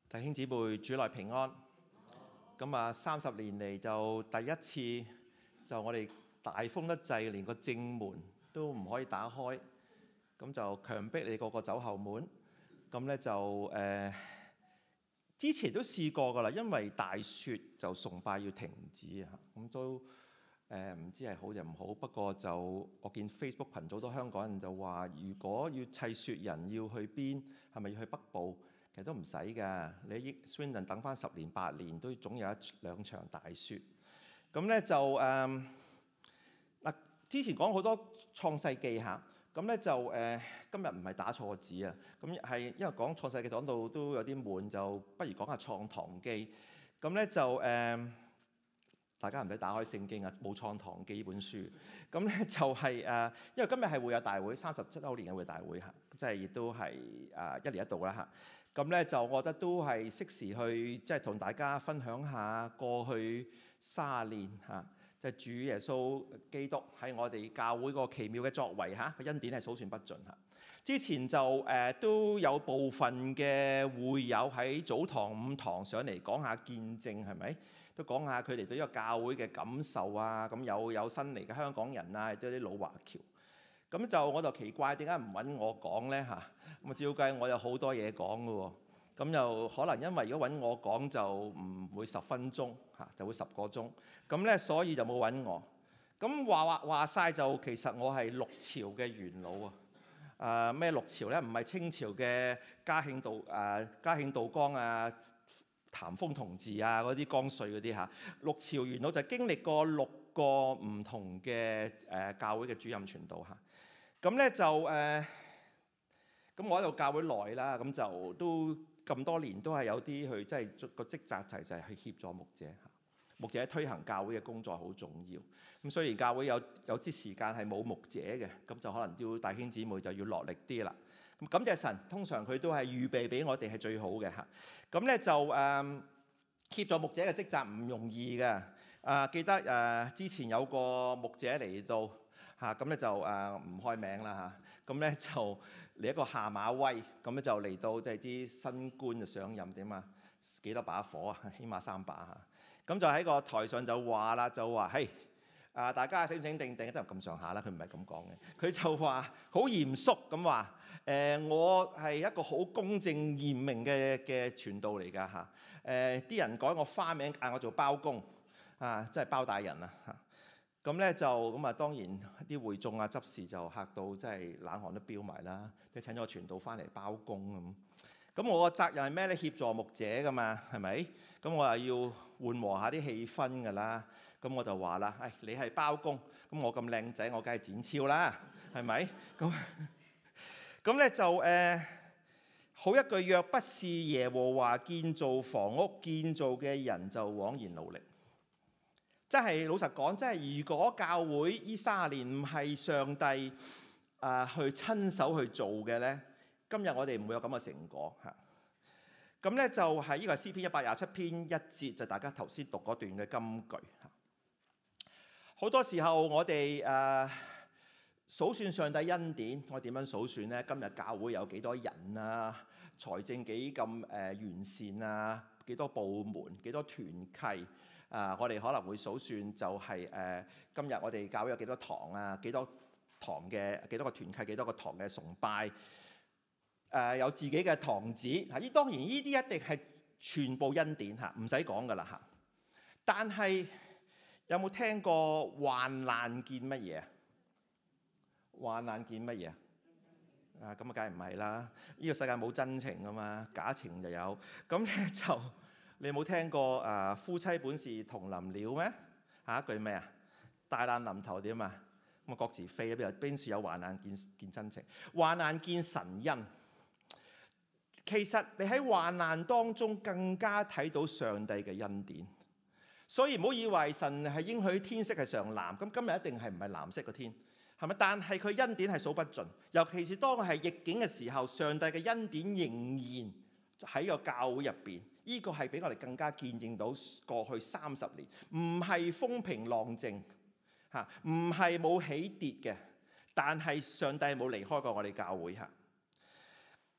弟兄姊妹，主內平安。咁啊，30年嚟就第一次就我哋大風得滯，連個正門都唔可以打開，咁就強迫你個個走後門。咁咧就之前都試過㗎啦，因為大雪就崇拜要停止啊。咁都唔知係好定唔好。不過就我見 Facebook 群組好多香港人就話，如果要砌雪人要去邊，係咪要去北部？其實都唔使㗎，你喺 Swindon 等翻10年8年都總有1-2場大雪。咁咧就嗱，之前講好多創世記嚇，咁咧就今日唔係打錯字啊，咁係因為講創世記講到都有啲悶，就不如講下創堂記。咁咧就大家唔使打開聖經啊，冇創堂記呢本書。咁咧就係因為今日係會有大會37週年嘅會大會嚇，即係亦都係1年1度啦嚇。咁咧就我覺得都係適時去即係同大家分享下過去30年嚇，即係主耶穌基督喺我哋教會個奇妙嘅作為嚇，個恩典係數算不盡嚇。之前就都有部分嘅會友喺早堂午堂上嚟講下見證，係咪？都講下佢哋對呢個教會嘅感受啊。咁有新嚟嘅香港人啊，亦都有啲老華僑。咁我就奇怪點解唔揾我講呢？嚇？咁照計我有好多嘢講嘅喎。咁又可能因為如果揾我講就唔會10分鐘嚇，就會10個鐘。咁咧所以就冇揾我。咁話晒就其實我係6朝嘅元老啊。咩6朝咧？唔係清朝嘅嘉慶道光啊、譚風同治啊嗰啲光緒嗰啲嚇。6朝元老就經歷過6個唔同嘅教會嘅主任傳道嚇。咁咧就咁我喺度教會耐啦，咁就都咁多年都係有啲去即係個職責就係去協助牧者嚇。牧者推行教會嘅工作好重要。咁雖然教會有啲時間係冇牧者嘅，咁就可能要弟兄姊妹就要落力啲啦。咁感謝神，通常佢都係預備俾我哋係最好嘅嚇。咁咧就協助牧者嘅職責唔容易嘅。記得之前有個牧者嚟到嚇，咁咧就唔開名啦嚇。咁咧就嚟一個下馬威，咁咧就嚟到即係啲新官就上任點啊？幾多把火啊？起碼3把嚇。咁就喺個台上就話啦，就話嘿大家醒醒定定，真係咁上下啦。佢唔係咁講嘅，佢就話好嚴肅咁話我係一個好公正嚴明嘅傳道嚟㗎嚇。啲人改我花名嗌我做包公即係包大人啊嚇。咁咧就咁當然啲會眾執事就嚇到真係冷汗都飆埋啦。即係請咗個傳道翻嚟包公咁。咁我個責任係咩咧？協助牧者㗎嘛，係咪？咁我又要緩和下啲氣氛㗎啦。咁我就話啦，你係包公，咁我咁靚仔，我梗係展超啦，係咪？咁咧就好一句，若不是耶和華建造房屋，建造嘅人就枉然勞力。真係老實講，真係如果教會呢30年唔係上帝去親手去做嘅咧，今日我哋唔會有咁嘅成果嚇。咁咧就係呢個係詩篇127篇1節，就大家頭先讀嗰段嘅金句嚇。好多時候我哋數算上帝恩典，我點樣數算呢？今日教會有幾多人啊？財政幾咁完善啊？幾多部門？幾多團契？我哋可能會數算就係今日我哋教會有幾多堂啊？幾多堂嘅幾多個團契？幾多個堂嘅崇拜？有自己嘅堂子嚇。當然呢啲一定係全部恩典嚇，唔使講噶啦嚇。但係有冇聽過患難見乜嘢啊？患難見乜嘢啊？咁啊，梗係唔係啦？呢個世界冇真情噶嘛，假情就有。咁咧就你冇聽過夫妻本是同林鳥咩？下一句咩啊？大難臨頭點啊？咁啊各自飛啊！邊處有患難見真情？患難見神恩。其實你喺患難當中更加睇到上帝嘅恩典。所以唔好以為神係應許天色係常藍，咁今日一定係唔係藍色嘅天，係咪？但係佢恩典係數不盡，尤其是當係逆境嘅時候，上帝嘅恩典仍然喺個教會入邊。呢個係俾我哋更加見證到過去30年，唔係風平浪靜嚇，唔係冇起跌嘅，但係上帝冇離開過我哋教會嚇。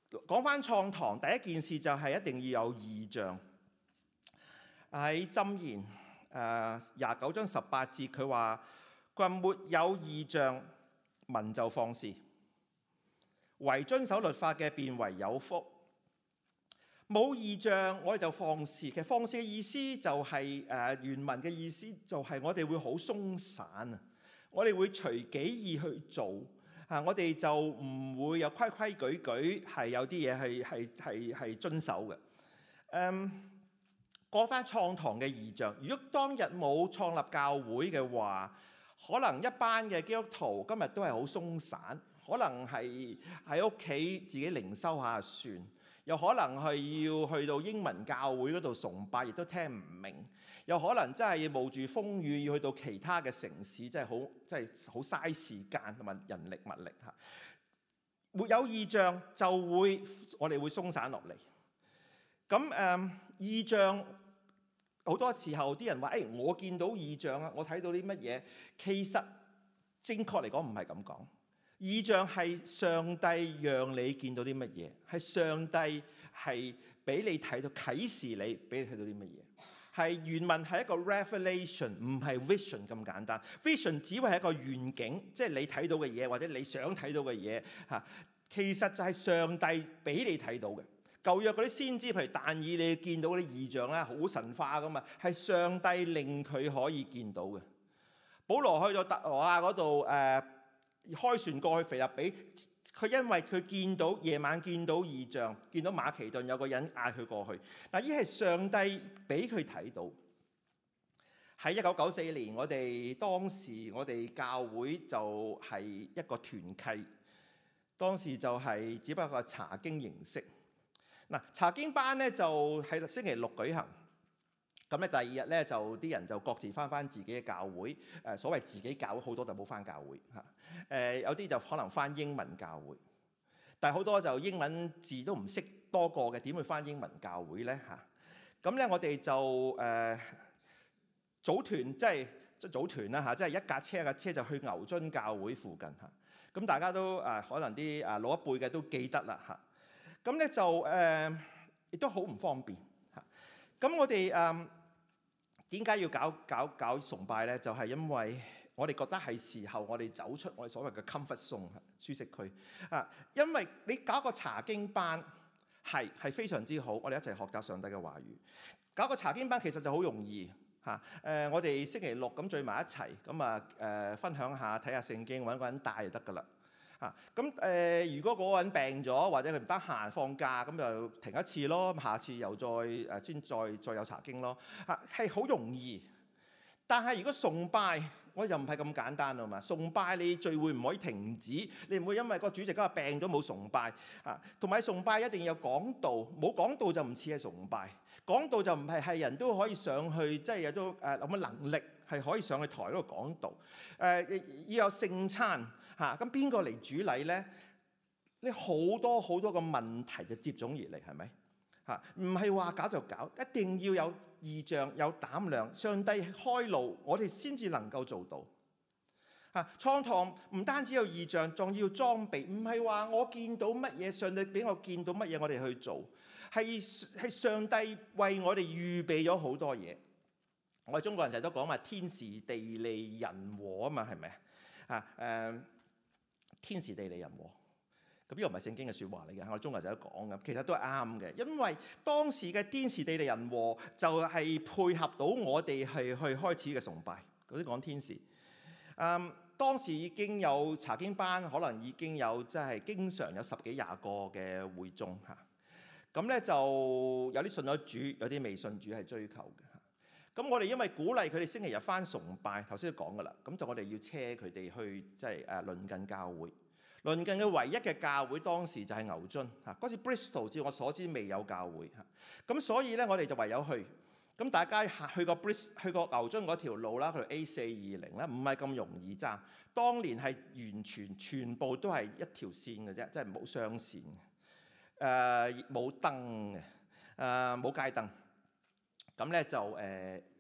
講返創堂，第一件事就係一定要有異象。喺箴言29章18節，佢話沒有異象，民就放肆；唯遵守律法嘅，便為有福。冇異象，我哋就放肆。其實放肆嘅意思就係原文嘅意思就係我哋會好鬆散啊，我哋會隨己意去做啊，我哋就唔會有規規矩矩，係有啲嘢係遵守嘅。講翻創堂嘅異象，如果當日冇創立教會嘅話，可能一班嘅基督徒今日都係好鬆散，可能係喺屋企自己靈修下算，又可能係要去到英文教會嗰度崇拜，亦都聽唔明，又可能真係要冒住風雨要去到其他嘅城市，真係好嘥時間同埋人力物力嚇。沒有異象就會我哋會鬆散落嚟。咁異象好多時候啲人話，我見到異象啊，我睇到啲乜嘢？其實正確嚟講唔係咁講。異象係上帝讓你見到啲乜嘢，係上帝係俾你睇到啟示你，俾你睇到啲乜嘢。係原文係一個 revelation， 唔係 vision 咁簡單。vision 只會係一個願景，即係你睇到嘅嘢或者你想睇到嘅嘢嚇。其實就係上帝俾你睇到嘅。舊約嗰啲先知，譬如但以理見到嗰啲異象咧，好神化噶嘛，係上帝令佢可以見到嘅。保羅去到特羅亞嗰度開船過去腓立比，佢因為佢見到夜晚見到異象，見到馬其頓有個人嗌佢過去。嗱，呢係上帝俾佢睇到。喺1994年，我哋教會就係一個團契，當時就係只不過查經形式。嗱，查經班咧就喺星期六舉行，咁咧第二日咧就啲人就各自翻自己嘅教會，所謂自己教會好多就冇翻教會嚇，有啲就可能翻英文教會，但係好多就英文字都唔識多個嘅，點會翻英文教會咧嚇？咁咧我哋就組團，即係組團啦嚇，即係一架車就去牛津教會附近嚇，咁大家都可能啲老一輩嘅都記得啦嚇。咁咧就亦都好唔方便嚇。咁我哋點解要搞崇拜咧？就係因為我哋覺得係時候我哋走出我哋所謂嘅 comfort zone 舒適區啊。因為你搞個查經班係非常之好，我哋一齊學習上帝嘅話語。搞個查經班其實就好容易嚇。我哋星期六咁聚埋一齊，咁分享下睇下聖經，揾個人帶就得㗎啦。咁如果嗰個人病咗，或者佢唔得閒放假，咁就停一次咯。下次又再有查經咯。係好容易。但係如果崇拜，我就唔係咁簡單啊嘛。崇拜你聚會唔可以停止，你唔會因為個主席今日病咗冇崇拜啊。同埋崇拜一定要有講道，冇講道就唔似係崇拜。講道就唔係人都可以上去，即係有咗有乜能力係可以上去台嗰度講道。要有聖餐。咁邊個嚟主禮咧？你好多個問題就接踵而嚟，係咪？唔係話搞就搞，一定要有異象、有膽量，上帝開路，我哋先至能夠做到。創堂唔單止有異象，仲要裝備，唔係話我見到乜嘢，上帝俾我見到乜嘢，我哋去做，係上帝為我哋預備咗好多嘢。我哋中國人成日都講話天時地利人和啊嘛，係咪？天時地利人和，咁呢個唔係聖經嘅説話嚟嘅，我哋中國人成日都講咁，其實都係啱嘅，因為當時嘅天時地利人和就係配合到我哋係去開始嘅崇拜。嗰啲講天時，當時已經有查經班，可能已經有即係經常有10幾20個嘅會眾嚇，咁咧就有啲信咗主，有啲未信主係追求嘅。咁我哋因為鼓勵佢哋星期日返崇拜，頭先都講噶啦，咁就我哋要車佢哋去即係鄰近教會。鄰近嘅唯一嘅教會當時就係牛津嚇，嗰時 Bristol 照我所知未有教會嚇，咁所以咧我哋就唯有去。咁大家去過牛津嗰條路啦，佢條 A420啦，唔係咁容易揸。當年係完全部都係一條線嘅啫，即係冇雙線嘅，冇燈嘅，冇街燈。咁咧就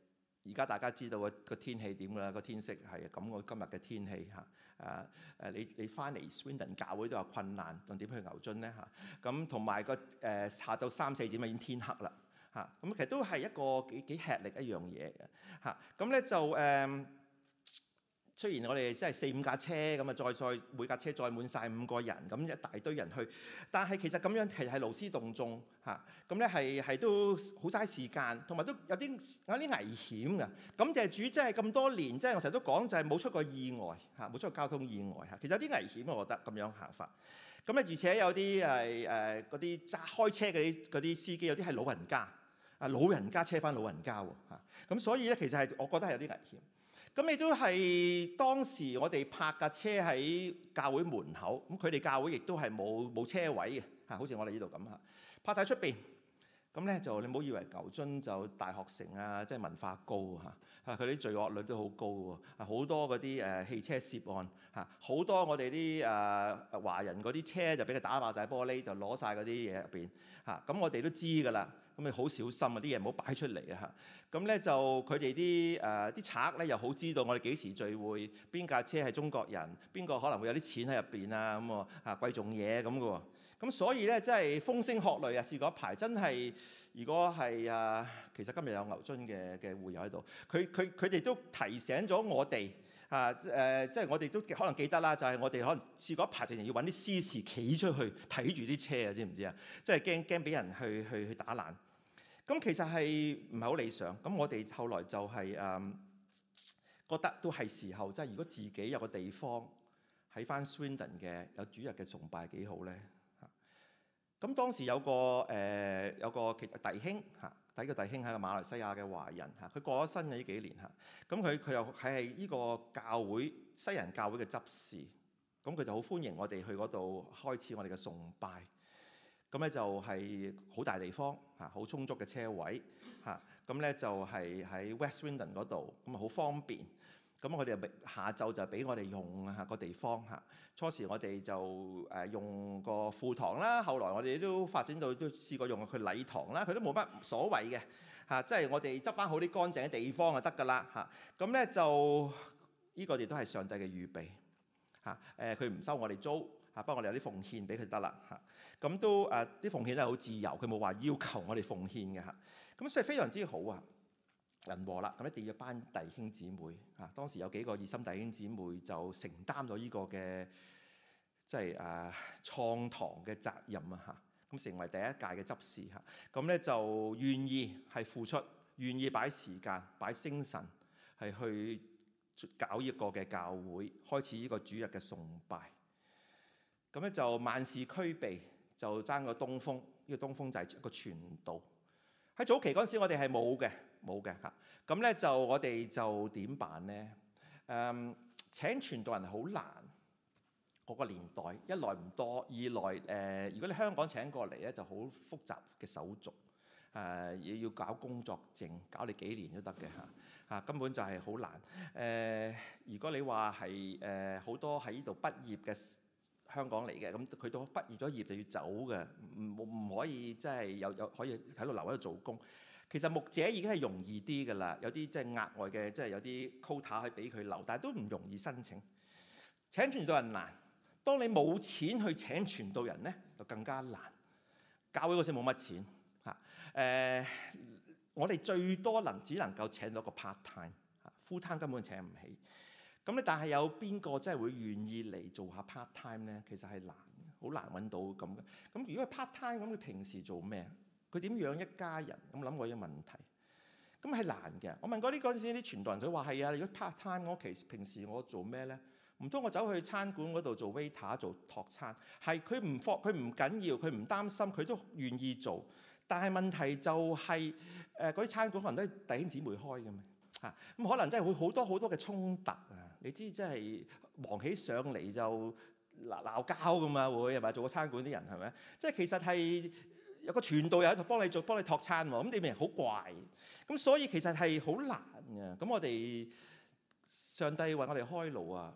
而家大家知道個天氣點㗎啦，個天色係咁。我今日嘅天氣嚇你翻嚟 Swindon 教會都有困難，仲點去牛津咧嚇？咁同埋個下晝3、4點已經天黑啦嚇。咁其實都係一個幾吃力一樣嘢嘅嚇。咁咧就雖然我哋即係4、5架車咁啊，再每架車載滿晒5個人，咁一大堆人去，但係其實咁樣其實係勞師動眾嚇，咁咧係都好嘥時間，同埋都有啲危險㗎。感謝主，即係咁多年，即係我成日都講就係冇出過意外嚇，冇出過交通意外嚇。其實有啲危險，我覺得咁樣行法。咁咧而且有啲嗰啲開車嗰啲司機，有啲係老人家老人家車翻老人家喎嚇。咁所以咧其實係我覺得係有啲危險。咁亦都係當時我哋泊架車喺教會門口，咁佢哋教會亦都係冇車位嘅嚇，好似我哋呢度咁嚇，泊晒出邊。咁咧就你唔好以為牛津就大學城啊，即係文化高嚇，佢啲罪惡率都好高喎，好多嗰啲汽車涉案嚇，好多我哋啲華人嗰啲車就俾佢打爆晒玻璃，就攞晒嗰啲嘢入邊嚇。咁我哋都知㗎啦，咁你好小心啊，啲嘢唔好擺出嚟啊嚇。咁咧就佢哋啲賊咧又好知道我哋幾時聚會，邊架車係中國人，邊個可能會有啲錢喺入邊啊咁喎貴重嘢咁嘅喎。咁所以咧，真係風聲鶴唳啊！試過一排，真係如果係其實今日有牛津嘅會友喺度，佢哋都提醒咗我哋即係我哋都可能記得啦，就係我哋可能試過一排，淨係要揾啲司事企出去睇住啲車啊，知唔知啊？即係驚俾人去打爛。咁其實係唔係好理想？咁我哋後來就係覺得都係時候，即係如果自己有個地方喺翻 Swindon 嘅有主日嘅崇拜幾好咧。咁當時有個弟兄嚇，第一個弟兄係個馬來西亞嘅華人嚇，佢過咗身嘅呢幾年嚇，咁佢又係呢個教會西人教會嘅執事，咁佢就好歡迎我哋去嗰度開始我哋嘅崇拜。咁咧就係好大地方嚇，好充足嘅車位嚇，咁咧就係喺 West Swindon 嗰度，咁啊好方便。咁我哋下晝就俾我哋用個地方嚇。初時我哋就用個副堂啦，後來我哋都發展到都試過用佢禮堂啦，佢都冇乜所謂嘅嚇，即係我哋執翻好啲乾淨嘅地方就得㗎啦嚇。咁咧就呢個亦都係上帝嘅預備嚇。佢唔收我哋租嚇，不過我哋有啲奉獻俾佢得啦嚇。咁都啲奉獻都係好自由，佢冇話要求我哋奉獻嘅嚇。咁所以非常之好啊！人和啦，咁一定要班弟兄姊妹啊！當時有幾個熱心弟兄姊妹就承擔咗呢個嘅即係創堂嘅責任啊！嚇，咁成為第一屆嘅執事嚇，咁咧就願意係付出，願意擺時間、擺精神係去搞一個嘅教會，開始呢個主日嘅崇拜。咁咧就萬事俱備，就爭個東風。呢個東風就係一個傳道。喺早期嗰陣時，我哋係冇嘅嚇。咁咧就我哋就點辦咧？請傳道人好難。嗰個年代，一來唔多，二來如果你香港請過嚟咧，就好複雜嘅手續。要搞工作證，搞你幾年都得嘅嚇。根本就係好難。如果你話係好多喺呢度畢業嘅香港嚟嘅，咁佢都畢業咗業就要走嘅，唔可以即係有可以喺度留喺度做工。其實牧者已經係容易啲㗎啦，有啲即係額外嘅，即係有啲 quota 可以俾佢留，但係都唔容易申請。請傳道人難，當你冇錢去請傳道人咧，就更加難。教會嗰時冇乜錢嚇，我哋最多只能夠請到個 part time， full time 根本請唔起。咁咧，但係有邊個真係會願意嚟做下 part time 咧？其實係難，好難揾到咁嘅。咁如果係 part time，咁佢平時做咩？佢點養一家人？咁諗過呢個問題，咁係難嘅。我問過嗰陣時啲傳道人，佢話係啊，如果 part time， 我平時我做咩咧？唔通我走去餐館嗰度做 waiter 做托餐？係佢唔緊要，佢唔擔心，佢都願意做。但係問題就係嗰啲餐館可能都係弟兄姊妹開嘅嘛嚇，咁可能真係會好多嘅衝突啊！你知即係忙起上嚟就鬧交噶嘛，會係咪做個餐館啲人係咪？即係其實係有個傳道人喺度幫你托餐喎，咁你咪好怪。咁所以其實係好難嘅。咁我哋上帝為我哋開路啊！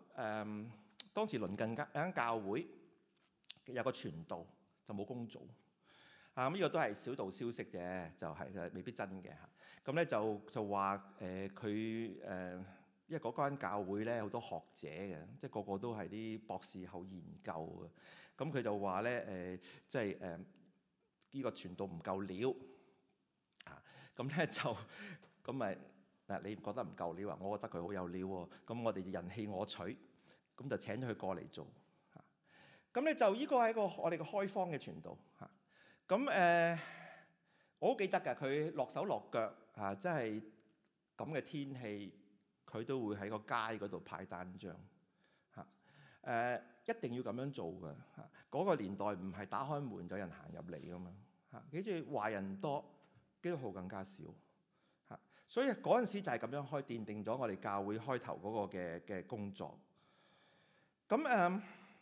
當時鄰近間教會有個傳道就冇工做呢個都係小道消息啫，就係未必真嘅嚇。咁咧就話因為嗰間教會咧好多學者嘅，即係個個都係啲博士後研究嘅。咁佢就話咧即係呢個傳道唔夠料啊。咁咧就咁咪嗱，你唔覺得唔夠料啊？我覺得佢好有料喎。咁我哋人棄我取，咁就請咗佢過嚟做嚇。咁咧就呢個係一個我哋嘅開荒嘅傳道嚇。咁我好記得㗎，佢落手落腳嚇，即係咁嘅天氣，佢都會喺個街嗰度派單張嚇。一定要咁樣做㗎嚇。嗰個年代唔係打開門就有人行入嚟㗎嘛嚇。記住華人多，基督徒更加少嚇。所以嗰陣時就係咁樣奠定咗我哋教會開頭嗰個嘅工作。咁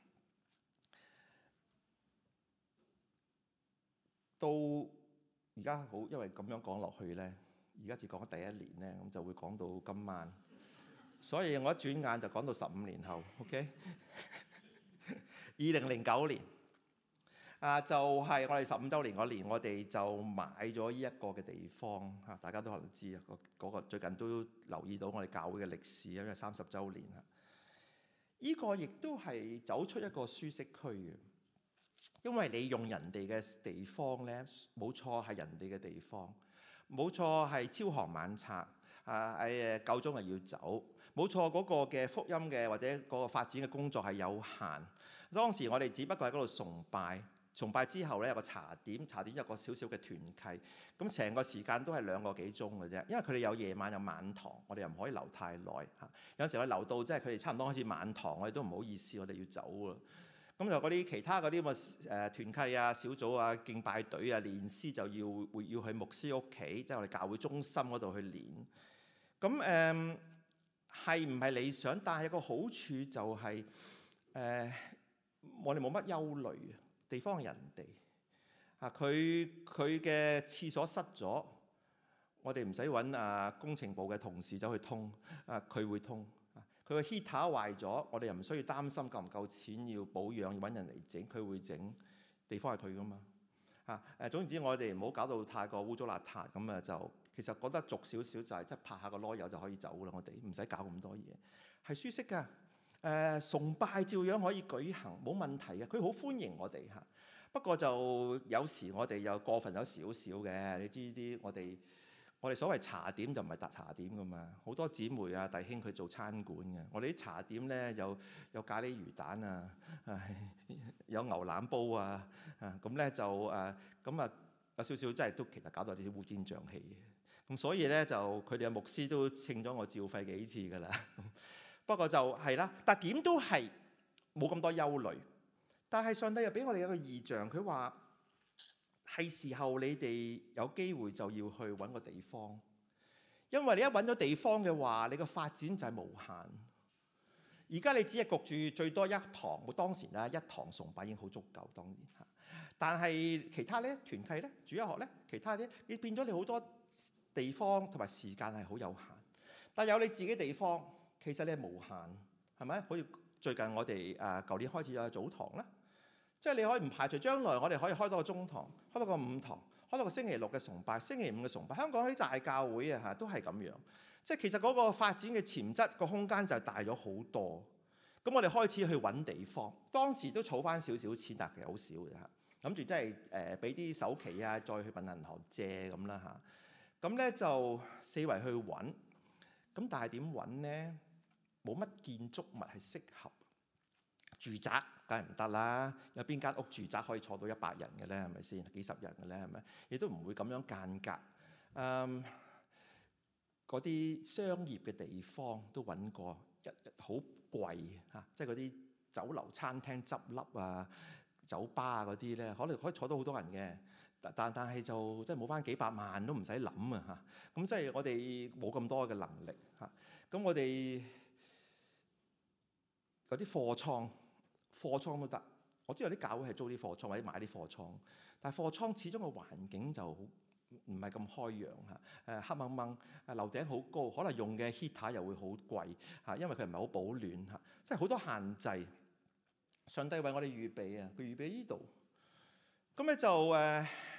到而家好，因為咁樣講落去咧，而家只講第一年咧，咁就會講到今晚，所以我一轉眼就講到15年後 ，OK？ 2009年就係我哋15週年嗰年，我哋就買咗呢一個嘅地方嚇，大家都可能知啊，嗰個最近都留意到我哋教會嘅歷史，因為30週年啦。呢個亦都係走出一個舒適區嘅。因為你用人哋嘅地方咧，冇錯係人哋嘅地方，冇錯係朝行晚拆夠鐘係要走，冇錯嗰個嘅福音嘅或者嗰個發展嘅工作係有限。當時我哋只不過喺嗰度崇拜之後咧有個茶點有個少少嘅團契，咁成個時間都係2個幾鐘嘅啫。因為佢哋有夜晚有晚堂，我哋又唔可以留太耐嚇。有時我留到即係佢哋差唔多開始晚堂，我哋都唔好意思，我哋要走啦。咁就嗰啲其他嗰啲咁嘅團契啊、小組啊、敬拜隊啊、練詩就要去牧師屋企，即係我哋教會中心嗰度去練。咁係唔係理想？但係個好處就係我哋冇乜憂慮啊，地方係人哋啊，佢嘅廁所塞咗，我哋唔使揾工程部嘅同事走去通佢會通。佢個 heater 壞咗，我哋又唔需要擔心夠唔夠錢要保養，要揾人嚟整，佢會整。地方係佢噶嘛總言之，我哋唔好搞到太過污糟邋遢咁就其實覺得俗少少就係即係拍下個籮柚就可以走啦。我哋唔使搞咁多嘢，係舒適噶。崇拜照樣可以舉行，冇問題嘅。佢好歡迎我哋嚇。不過就有時我哋又過分咗少少嘅，你知啲我哋所謂茶點就唔係搭茶點噶嘛，好多姊妹啊弟兄佢做餐館嘅，我哋啲茶點咧有咖喱魚蛋有牛腩煲咁咧就有少少真係都其實搞到啲烏煙瘴氣嘅，咁所以咧就佢哋嘅牧師都稱咗我照肺幾次噶啦。不過就係啦，但點都係冇咁多憂慮。但係上帝又俾我哋一個異象，佢話係時候你哋有機會就要去揾個地方，因為你一揾咗地方嘅話，你個發展就係無限。而家你只係焗住最多1堂，我當時咧1堂崇拜已經好足夠，當然嚇。但係其他咧團契咧、主日學咧、其他啲，你變咗你好多地方同埋時間係好有限。但有你自己地方，其實你係無限，係咪？好似最近我哋舊年開始有早堂啦。即係你可以唔排除將來我哋可以開多個中堂，開多個午堂，開多個星期6嘅崇拜、星期5嘅崇拜。香港啲大教會都係咁樣。即係其實嗰個發展嘅潛質個空間就大咗好多。咁我哋開始去揾地方，當時都儲翻少少錢，但係好少嘅嚇。諗住即係俾啲首期再去問銀行借咁啦嚇。咁咧就四圍去揾。咁但係點揾咧？冇乜建築物係適合。住宅梗係唔得啦，有邊間屋住宅可以坐到100人嘅咧？係咪先？幾十人嘅咧？係咪？亦都唔會咁樣間隔。嗰啲商業嘅地方都揾過，好貴嚇，即係嗰啲酒樓餐廳執笠酒吧嗰啲咧，可能可以坐到好多人嘅，但係就即係冇翻幾百萬都唔使諗嚇。咁即係我哋冇咁多嘅能力嚇。咁我哋嗰啲貨倉都得，我知道有啲教會係租啲貨倉或者買啲貨倉，但係貨倉始終個環境就唔係咁開揚嚇，黑掹掹，樓頂好高，可能用嘅 heater 又會好貴嚇，因為佢唔係好保暖嚇，即係好多限制。上帝為我哋預備佢預備呢度，咁咧就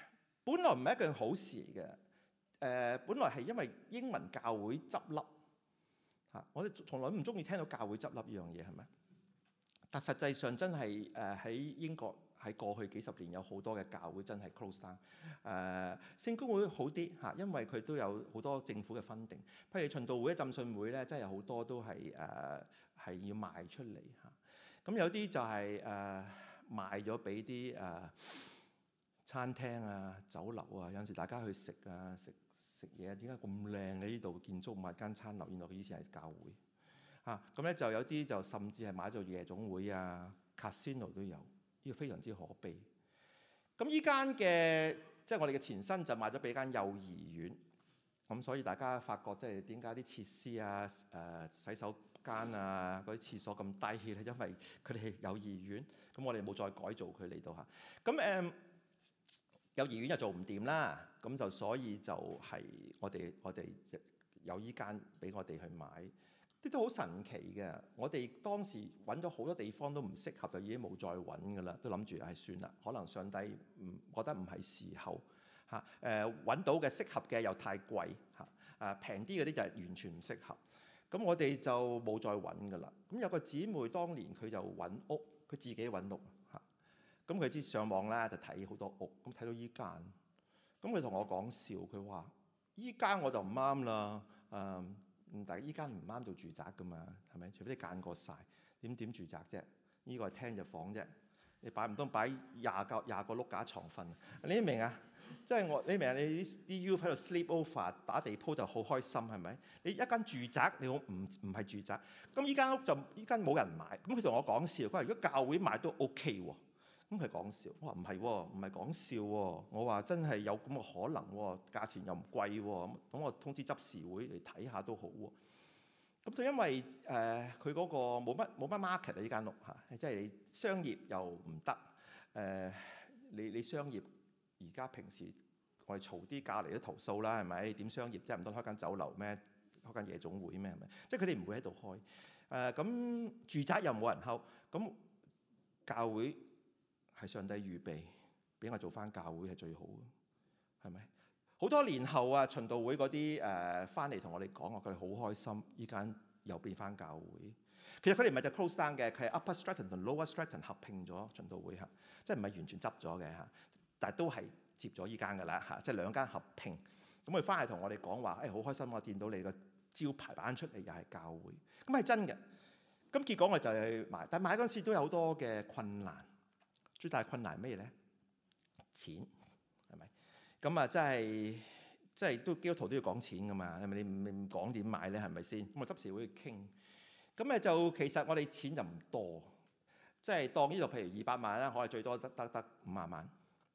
本來唔係一件好事嚟嘅。本來係因為英文教會執笠嚇，我哋從來唔中意聽到教會執笠呢樣嘢，係咪？但實際上真係喺英國喺過去幾十年有好多嘅教會真係 close down。聖公會好啲嚇，因為佢都有好多政府嘅分定。譬如循道會、浸信會咧，真係好多都係要賣出嚟嚇。咁有啲就係賣咗俾啲餐廳啊、酒樓啊。有陣時大家去食啊、食嘢，點解咁靚嘅呢度建築物間餐樓？原來佢以前係教會嚇。咁咧就有啲就甚至係買咗夜總會啊、casino 都有，呢個非常之可悲。咁依間嘅即係我哋嘅前身就賣咗俾間幼兒園。咁所以大家發覺即係點解啲設施啊、洗手間啊、嗰啲廁所咁低咧？因為佢哋係幼兒園，咁我哋冇再改造佢嚟到嚇。咁幼兒園又做唔掂啦，咁就所以就係我哋有依間俾我哋去買，啲都好神奇嘅。我哋當時揾咗好多地方都唔適合，就已經冇再揾㗎啦，都諗住算啦，可能上帝覺得唔係時候嚇。揾到嘅適合嘅又太貴嚇，平啲嗰啲就係完全唔適合。咁我哋就冇再揾㗎啦。咁有個姊妹當年佢就揾屋，佢自己揾屋嚇。咁佢知上網啦，就睇好多屋，咁睇到依間，咁佢同我講笑，佢話依間我就唔啱啦，但係依間唔啱做住宅噶嘛，係咪？除非你間過晒，點住宅啫？呢個係廳就房啫，你擺唔通擺廿個碌架床瞓，你明啊？即係你明啊？你啲 U 喺度 sleep over 打地鋪就好開心，係咪？你一間住宅你好唔係住宅，咁依間屋就依間冇人買，咁佢同我講笑，佢話如果教會買都 OK 喎。咁佢講笑，我話唔係喎，唔係講笑喎。我話真係有咁嘅可能喎，價錢又唔貴喎。咁我通知執事會嚟睇下都好喎。咁就因為佢嗰個冇乜 market 啊，呢間屋嚇，即係你商業又唔得。你商業而家平時我哋嘈啲價嚟都投訴啦，係咪？點商業即係唔通開間酒樓咩？開間夜總會咩？係咪？即係佢哋唔會喺度開。咁住宅又冇人睺，咁教會係上帝預備俾我做翻教會係最好嘅，係咪？好多年後啊，循道會嗰啲翻嚟同我哋講話，佢哋好開心，依間又變翻教會。其實佢哋唔係就 close down 嘅，佢係 Upper Stratton 同 Lower Stratton 合併咗循道會嚇，即係唔係完全執咗嘅嚇，但係都係接咗依間㗎啦嚇，即係兩間合併。咁佢翻嚟同我哋講話，好開心，我見到你個招牌擺出嚟又係教會，咁係真嘅。咁結果我就去買，但係買嗰陣時都有好多嘅困難。最大困難係咩咧？錢係咪？咁啊，真係都基督徒都要講錢噶嘛？係咪？你唔講點買咧？係咪先？咁我執事會去傾。咁就其實我哋錢就唔多，即係當呢度譬如200萬啦，我哋最多得5萬萬。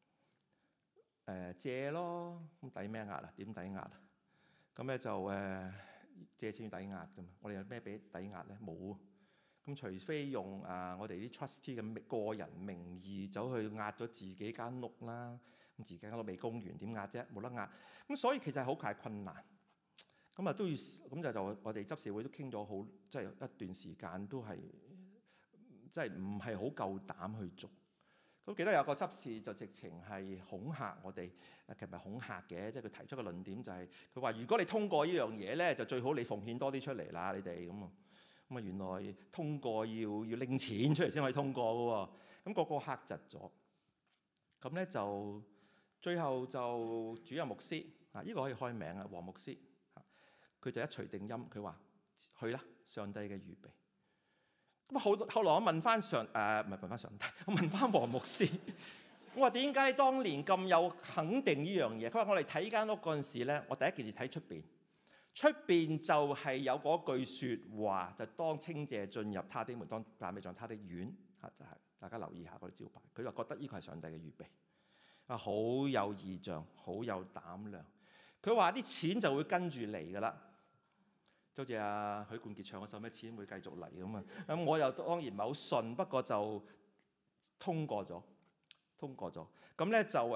借咯，咁抵咩壓啊？點抵壓啊？咁咧就借錢要抵壓噶嘛？我哋有咩俾抵壓咧？冇。咁除非用我哋啲 trustee 嘅個人名義走去壓咗自己間屋啦，咁自己間屋未供完點壓啫？冇得壓。咁所以其實係好大困難。咁都要咁就我哋執事會都傾咗好，即係一段時間都係即係唔係好夠膽去做。咁記得有個執事就直情係恐嚇我哋，其實唔係恐嚇嘅，即係佢提出嘅論點就係佢話：如果你通過呢樣嘢咧，就最好你奉獻多啲出嚟啦，你哋咁啊。咁啊，原來通過要拎錢出嚟先可以通過嘅喎。咁個嚇窒咗。咁咧就最後就主任牧師呢個可以開名啊，黃牧師佢就一錘定音，佢話去啦，上帝嘅預備。咁後來我問翻唔係問翻上帝，我問翻黃牧師，我話點解當年咁有肯定呢樣嘢？佢話我哋睇間屋嗰陣時咧，我第一件事睇出邊。出邊就係有嗰句説話，就當稱謝進入他的門，當讚美進他的院嚇，就係大家留意下嗰個招牌。佢就覺得呢個係上帝嘅預備啊，好有異象，好有膽量。佢話啲錢就會跟住嚟㗎啦，就好似阿許冠傑唱嗰首咩錢會繼續嚟咁啊。咁我又當然唔係好信，不過就通過咗。咁咧就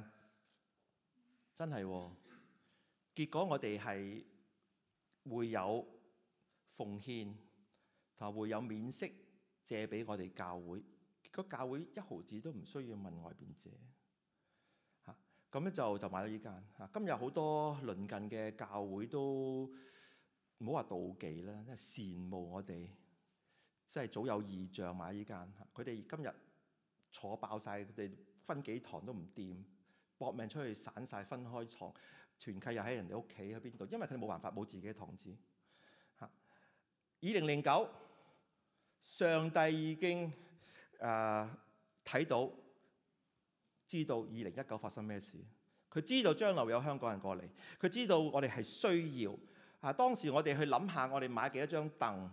真係喎，結果我哋係會有奉獻，同埋會有免息借俾我哋教會。結果教會1毫子都唔需要問外邊借嚇。 咁咧就買咗呢間嚇。今日好多鄰近嘅教會都唔好話妒忌啦，即係羨慕我哋，即係早有異象買呢間嚇。佢哋今日坐爆晒，佢哋分幾堂都唔掂，搏命出去散晒，分開床，團契又喺人哋屋企喺邊度？因為佢哋冇辦法冇自己嘅堂子嚇。2009，上帝已經睇到。知道2019發生咩事，佢知道將來有香港人過嚟，佢知道我哋係需要啊。當時我哋去諗下，我哋買幾多張凳，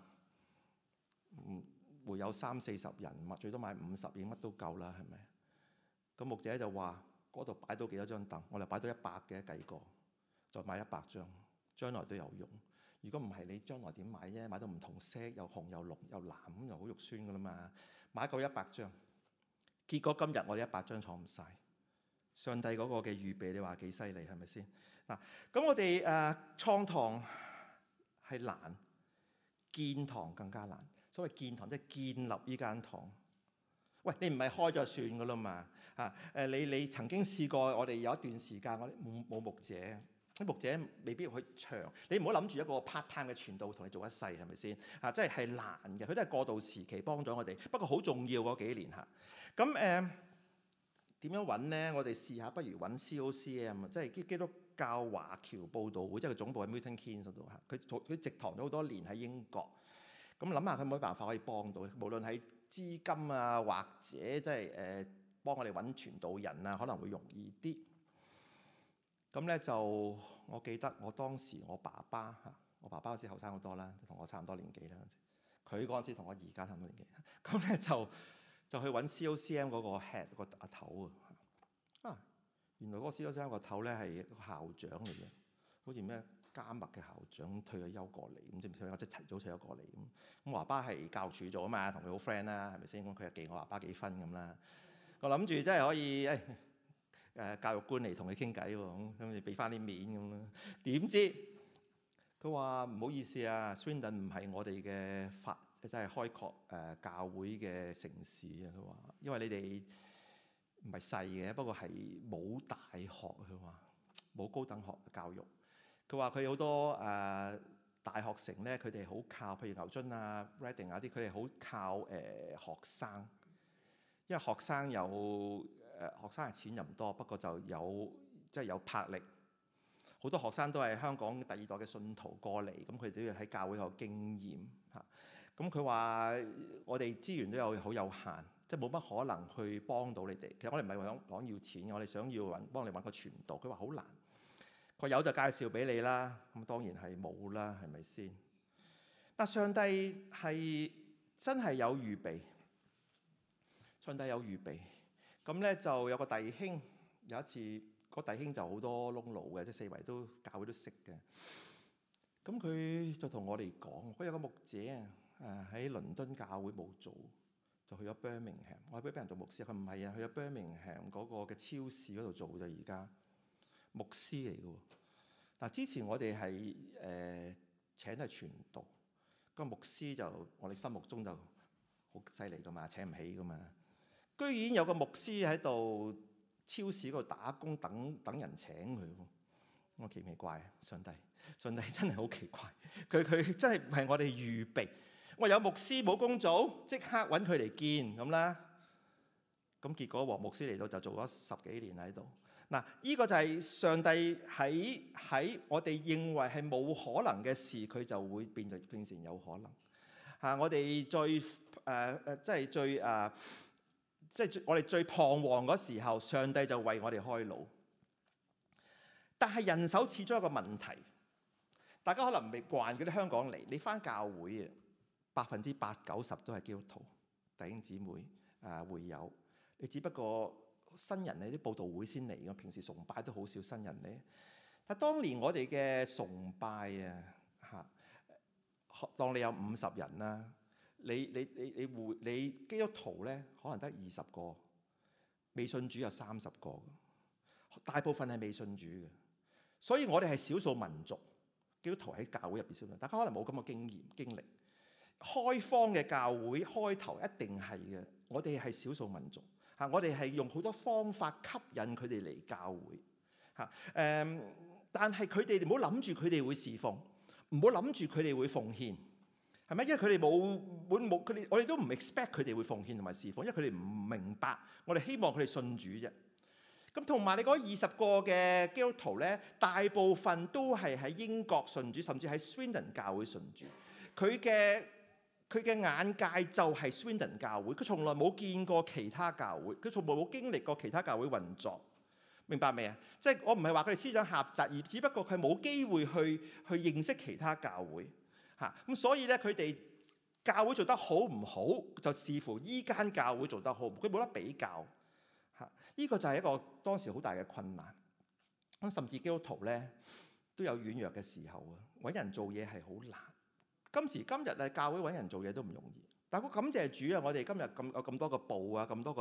會有30-40人，最多買50已經乜都夠啦，係咪？咁牧者就話嗰度擺到幾多張凳，我哋擺到100嘅計過，再買100張，將來都有用。如果唔係，你將來點買啫？買到唔同色，又紅又綠又藍，咁就好肉酸噶啦嘛。買夠100張。結果今日我哋100張坐唔晒，上帝嗰個嘅預備，你話幾犀利係咪先？嗱，咁我哋創堂係難，建堂更加難。所謂建堂即係建立呢間堂。喂，你唔係開咗就算噶啦嘛？你曾經試過，我哋有一段時間我哋冇牧者，啲牧者未必去長。你唔好諗住一個 part time 嘅傳道同你做一世係咪先？即係難嘅，佢都係過渡時期幫咗我哋，不過好重要嗰幾年嚇。咁點樣揾咧？我哋試下，不如揾 COCM， 即係基督教華僑佈道會，即係佢總部喺 Milton Keynes 嗰度嚇。佢植堂咗好多年喺英國。咁諗下佢有冇辦法可以幫到？無論係資金啊，或者即係幫我哋揾傳道人啊，可能會容易啲。咁咧就我記得我當時我爸爸嗰時後生好多啦，同我差唔多年紀啦。佢嗰陣時同我而家差唔多年紀。咁咧就去揾 COCM 嗰個 head 個阿頭啊！原來嗰個 COCM 個頭咧係個校長嚟嘅，好似咩加密嘅校長退咗休過嚟，咁即係退休即係提早退休過嚟咁。咁我爸爸係教處做啊嘛，同佢好 friend 啦，係咪先？咁佢又記我爸爸幾分咁啦。我諗住真係可以教育官嚟同佢傾偈喎，咁你俾翻啲面咁啦。點知佢話唔好意思啊 Swindon 唔係我哋嘅即係開拓教會嘅城市啊。佢話因為你哋唔係細嘅，不過係冇大學。佢話冇高等學教育。佢話佢好多大學城咧，佢哋好靠，譬如牛津啊、Reading 啊啲，佢哋好靠學生，因為學生學生係錢又唔多，不過就有魄力。好多學生都係香港第二代嘅信徒過嚟，咁佢哋都要喺教會有經驗嚇。咁佢話我哋資源都好有限，即係冇乜可能去幫到你哋。其實我哋唔係講要錢，我哋想要幫你揾個傳道。佢話好難。佢有就介紹俾你啦，咁當然係冇啦，係咪先？但上帝係真係有預備，上帝有預備。咁咧就有個弟兄，有一次個弟兄就好多窿路嘅，即係四圍都教會都識嘅。咁佢就同我哋講，佢有個牧者喺倫敦教會冇做，就去咗 Birmingham。我係俾人做牧師，佢唔係啊，去咗 Birmingham 嗰個嘅超市嗰度做啫。而家牧師嚟嘅喎。嗱，之前我哋係請係傳道，個牧師就我哋心目中就好犀利噶嘛，請唔起噶嘛。居然有個牧師喺度超市嗰度打工等人請佢，我奇唔奇怪啊？上帝真係好奇怪，佢真係唔係我哋預備。我有牧師冇工做，即刻揾佢嚟見咁啦。咁結果黃牧師嚟到就做咗10幾年喺度。嗱，呢個就係上帝喺我哋認為係冇可能嘅事，佢就會變成有可能。我哋即係我哋最彷徨嗰時候，上帝就為我哋開路。但係人手始終有一個問題，大家可能未慣嗰啲香港嚟，你返教會啊，80%-90%都係基督徒弟兄姊妹會友，你只不過新人喺啲佈道會先嚟嘅，平時崇拜都好少新人嚟。但當年我哋嘅崇拜當你有50人啦，你基督徒咧可能得20個，未信主有30個，大部分係未信主嘅。所以我哋係少數民族，基督徒喺教會入邊少數，大家可能冇咁嘅經歷。開荒嘅教會開頭一定係嘅，我哋係少數民族嚇，我哋係用好多方法吸引佢哋嚟教會嚇。但係佢哋唔好諗住佢哋會侍奉，唔好諗住佢哋會奉獻，係咪？因為佢哋冇佢哋，我哋都唔 expect 佢哋會奉獻同埋侍奉，因為佢哋唔明白。我哋希望佢哋信主啫。咁同埋你嗰20個嘅基督徒咧，大部分都係喺英國信主，甚至喺 Swindon 教會信主。佢嘅眼界就係 Swindon 教會，佢從來冇見過其他教會，佢從來冇經歷過其他教會運作，明白未啊？即係我唔係話佢哋思想狹窄，而只不過佢冇機會去認識其他教會嚇。咁所以咧，佢哋教會做得好唔好，就視乎依間教會做得好，佢冇得比較。呢個就係一個當時好大嘅困難。咁甚至基督徒咧都有軟弱嘅時候啊，揾人做嘢係好難。今時今日啊，教會揾人做嘢都唔容易。但係我感謝主啊，我哋今日有咁多個部啊，咁多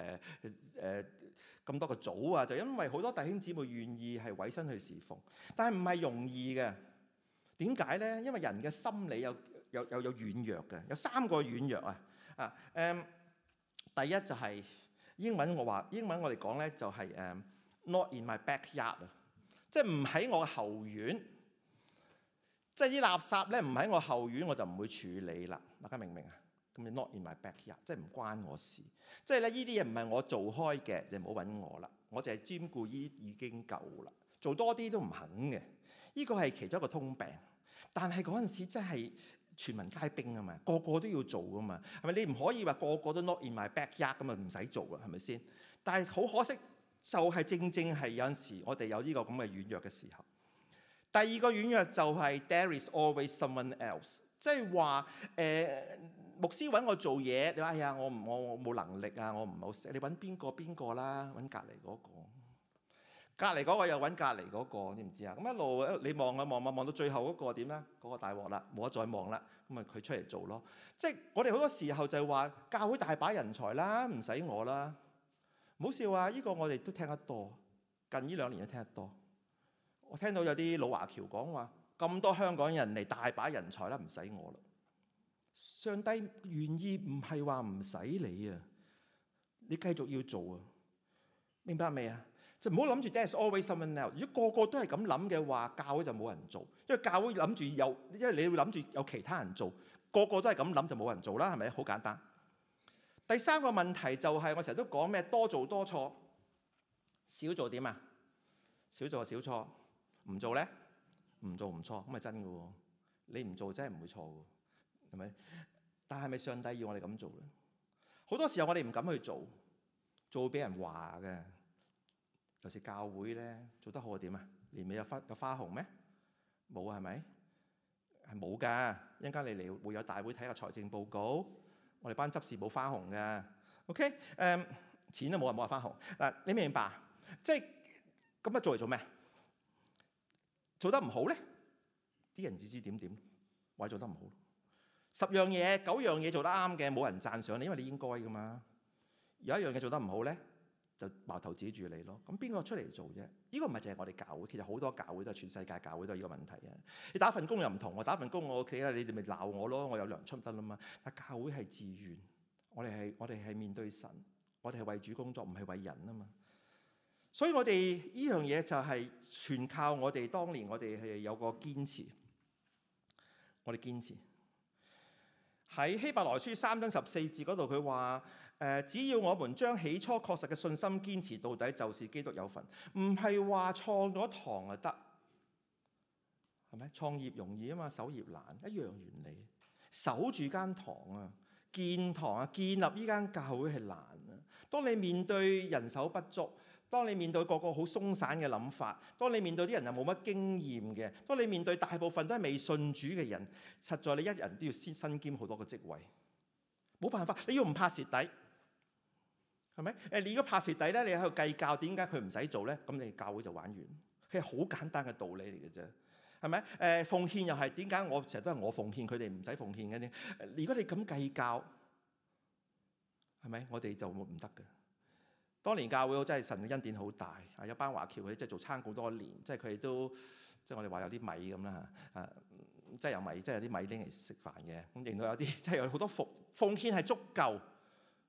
個組啊，就因為好多弟兄姊妹願意係委身去侍奉。但係唔係容易嘅。點解咧？因為人嘅心理有軟弱嘅，有3個軟弱啊。第一就係、英文我哋講咧就係not in my backyard 啊，即係唔喺我嘅後院，即係啲垃圾咧唔喺我後院我就唔會處理啦。大家明唔明啊？咁你 not in my backyard， 即係唔關我事，即係咧呢啲嘢唔係我做開嘅，你唔好揾我啦。我淨係兼顧已經夠啦，做多啲都唔肯嘅。呢個係其中一個通病。但係嗰陣時真係全民皆兵啊嘛，個個都要做噶嘛，係咪？你唔可以話個個都 not in my backyard 咁啊，唔使做啦，係咪先？但係好可惜，就係正係有陣時我哋有呢個咁嘅軟弱嘅時候。第二個軟弱就係 there is always someone else， 即係話牧師揾我做嘢，你話哎呀我冇能力啊，我唔好識，你揾邊個啦，揾隔離嗰個。隔離嗰個又揾隔離嗰個，知唔知啊？咁一路你望到最後嗰個點咧？嗰個大鑊啦，冇得再望啦。咁啊，佢出嚟做咯。即係我哋好多時候就係話教會大把人才啦，唔使我啦。唔好笑啊！呢個我哋都聽得多，近呢2年都聽得多。我聽到有啲老華僑講話，咁多香港人嚟，大把人才啦，唔使我啦。上帝願意唔係話唔使你啊，你繼續要做啊，明白未啊？就唔好諗住 there's always someone else。如果個個都係咁諗嘅話，教會就冇人做。因為教會諗住因為你會諗住有其他人做，個個都係咁諗就冇人做啦，係咪？好簡單。第3個問題就係我成日都講咩？多做多錯，少做點啊？少做少錯，唔做咧？唔做唔錯，咁係真嘅喎。你唔做真係唔會錯嘅，係咪？但係咪上帝要我哋咁做咧？好多時候我哋唔敢去做，會俾人話嘅。尤其是教會咧，做得好係點啊？年尾有花紅咩？冇啊，係咪？係冇㗎。一陣間你嚟會有大會睇下財政報告，我哋班執事冇花紅㗎。OK，錢都冇話花紅嗱，你明唔明白？即係咁啊，做嚟做咩？做得唔好咧，啲人指指點點，話做得唔好。10樣嘢9樣嘢做得啱嘅，冇人讚賞你，因為你應該㗎嘛。有一樣嘢做得唔好咧，就矛頭指住你咯。咁邊個出嚟做啫？呢個唔係淨係我哋教會，其實好多教會都係全世界教會都係呢個問題啊！你打份工又唔同喎，打份工我屋企啊，你哋咪鬧我咯，我有糧出得啦嘛。但教會係自願，我哋係面對神，我哋係為主工作，唔係為人啊嘛。所以我哋呢樣嘢就係全靠我哋當年我哋係有個堅持，我哋堅持喺希伯來書3章14節嗰度，佢話。只要我們將起初確實嘅信心堅持到底，就是基督有份。唔係話創咗堂就得，係咪？創業容易啊嘛，守業難，一樣原理。守住間堂啊，建堂啊，建立呢間教會係難啊。當你面對人手不足，當你面對個個好鬆散嘅諗法，當你面對啲人又冇乜經驗嘅，當你面對大部分都係未信主嘅人，實在你一人都要先身兼好多個職位，冇辦法，你要唔怕蝕底。係咪？你如果怕蝕底咧，你喺度計較點解佢唔使做咧？咁你教會就玩完。佢係好簡單嘅道理嚟嘅啫，係咪？奉獻又係點解我成日都係我奉獻，佢哋唔使奉獻嘅呢？如果你咁計較，係咪？我哋就唔得嘅。當年教會我真係神嘅恩典好大，有班華僑佢即係做餐好多年，即係佢哋都即係我哋話有啲米咁啦嚇，即係有米，即係有啲米拎嚟食飯嘅。咁令到有啲即係有好多奉獻係足夠。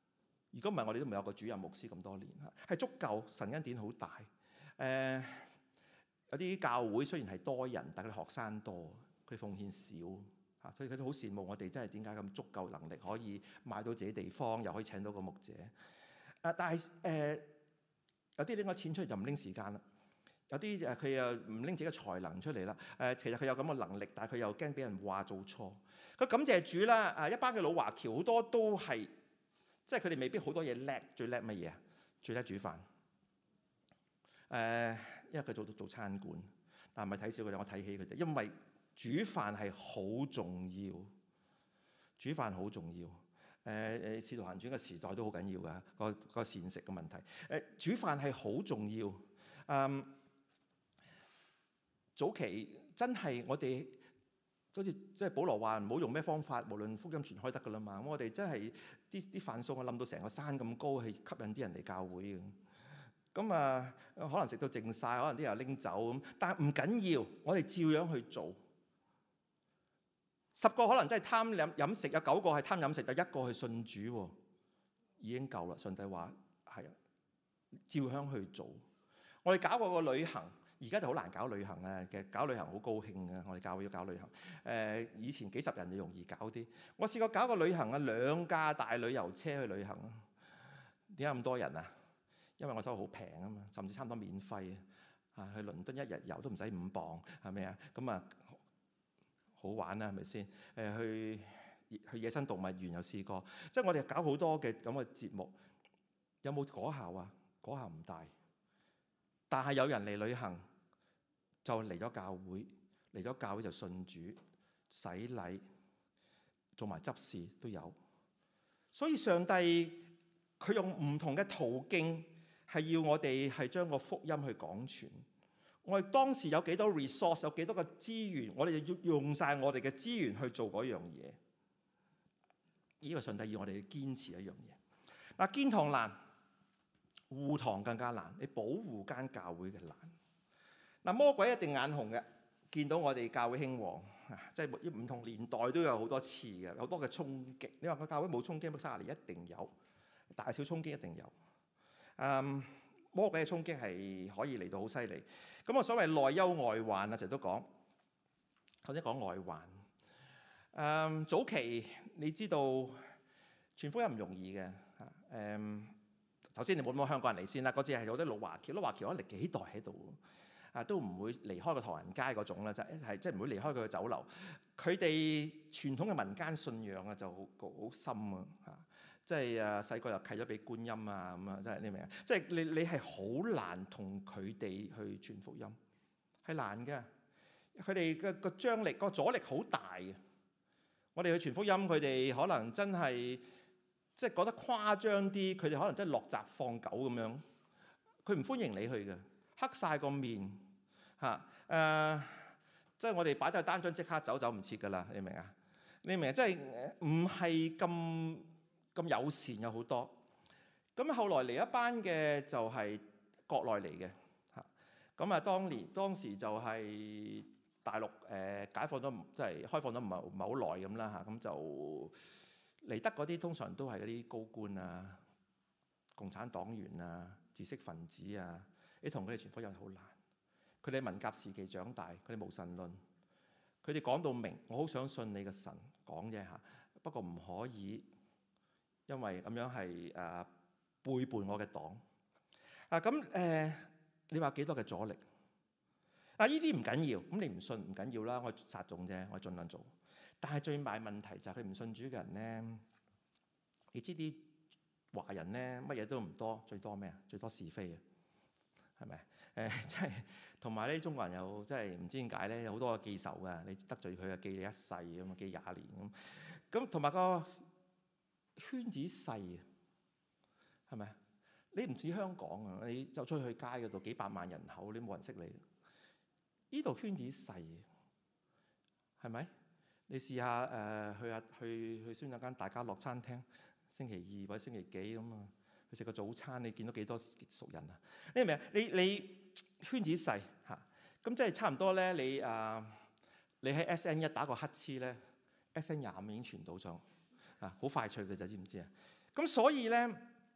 如果唔係，我哋都唔係有個主任牧師咁多年，係足夠。神恩典好大。有啲教會雖然係多人，但係佢哋學生多，佢奉獻少嚇，所以佢都好羨慕我哋，真係點解咁足夠能力可以買到自己地方，又可以請到個牧者。但係有啲拎咗錢出嚟就唔拎時間啦。有啲佢又唔拎自己嘅才能出嚟啦。其實佢有咁嘅能力，但係佢又驚俾人話做錯。佢感謝主啦。一班嘅老華僑好多都係，即係佢哋未必好多嘢叻，最叻乜嘢啊？最叻煮飯。因為佢做餐館，但係唔係睇小佢哋，我睇起佢哋，因為煮飯係好重要，煮飯好重要。使徒行傳嘅時代都好緊要㗎，個膳食嘅問題。煮飯係好重要。早期真係我哋好似即係保羅話唔好用咩方法，無論福音傳開得㗎啦嘛。咁我哋真係啲飯餸我冧到成個山咁高，係吸引啲人嚟教會嘅。咁可能食到淨晒，可能啲人拎走咁，但係唔緊要，我哋照樣去做。10個可能真係貪飲食，有9個係貪飲食，但1個係信主，已經夠啦。上帝話係啊，照樣去做。我哋搞過個旅行，而家就好難搞旅行啊。其實搞旅行好高興嘅，我哋教會要搞旅行。以前幾十人就容易搞啲。我試過搞個旅行啊，2架大旅遊車去旅行啊。點解咁多人啊？因為我收好平啊嘛，甚至差唔多免費啊！去倫敦1日遊都唔使5磅，係咪啊？咁好玩啦，係咪先？去野生動物園又試過，即係我哋搞好多嘅咁嘅節目，有冇果效啊？果效唔大，但係有人嚟旅行就嚟咗教會，嚟咗教會就信主、洗禮、做埋執事都有。所以上帝佢用唔同嘅途徑。係要我哋係將個福音去廣傳。我哋當時有幾多 resource， 有幾多個資源，我哋就要用晒我哋嘅資源去做嗰樣嘢。呢個上帝要我哋堅持一樣嘢。嗱，建堂難，護堂更加難。你保護間教會嘅難。嗱，魔鬼一定眼紅嘅，見到我哋教會興旺，即係唔同年代都有好多次嘅，有好多嘅衝擊。你話個教會冇衝擊，30年一定有，大小衝擊一定有。魔鬼嘅衝擊係可以嚟到好犀利。咁我所謂內憂外患啊，成日都講。頭先講外患。早期你知道傳福音唔容易嘅。首先你冇咁多香港人嚟先啦。嗰次係有啲老華僑，老華僑可能嚟幾代喺度，都唔會離開個唐人街嗰種啦，即係唔會離開佢嘅酒樓。佢哋傳統嘅民間信仰啊，就好深啊。即係細個又契咗俾觀音啊咁啊，即係你明啊？即係你係好難同佢哋去傳福音，係難嘅。佢哋嘅個張力、個阻力好大嘅。我哋去傳福音，佢哋可能真係即係覺得誇張啲，佢哋可能真係落閘放狗咁樣。佢唔歡迎你去嘅，黑晒個面嚇。即係我哋擺低單張即刻走唔切㗎啦，你明啊？你明啊？即係唔係咁友善，有好多。咁後來嚟一班嘅就係國內嚟嘅嚇。咁當時就係大陸解放咗，即係開放咗唔係好耐咁啦嚇。咁就嚟得嗰啲通常都係嗰啲高官啊、共產黨員啊、知識分子啊。你同佢哋傳福音好難。佢哋文革時期長大，佢哋無神論。佢哋講到明，我好想信你嘅神講啫嚇，不過唔可以。因為咁樣係背叛我嘅黨你話幾多嘅阻力？呢啲唔緊要，咁你唔信唔緊要啦，我撒種啫，我盡量做。但係最大問題就係佢唔信主嘅人咧，你知啲華人咧乜嘢都唔多，最多咩啊？最多是非啊，係咪？即係同埋呢中國人又真係唔知點解咧，有好多記仇㗎。你得罪佢啊，記你一世咁啊，記20年咁同埋個圈子細啊，係咪？你唔似香港啊，你就出去街嗰度幾百萬人口，你冇人識你。呢度圈子細，係咪？你試下去酸辣間大家樂餐廳，星期2或者星期幾咁啊，去食個早餐，你見到幾多熟人啊？你明唔明啊？你圈子細嚇，咁即係差唔多咧。你喺 SN1 打個乞嗤咧，SN25已經傳到咗。好快脆嘅就知唔知啊？咁所以咧，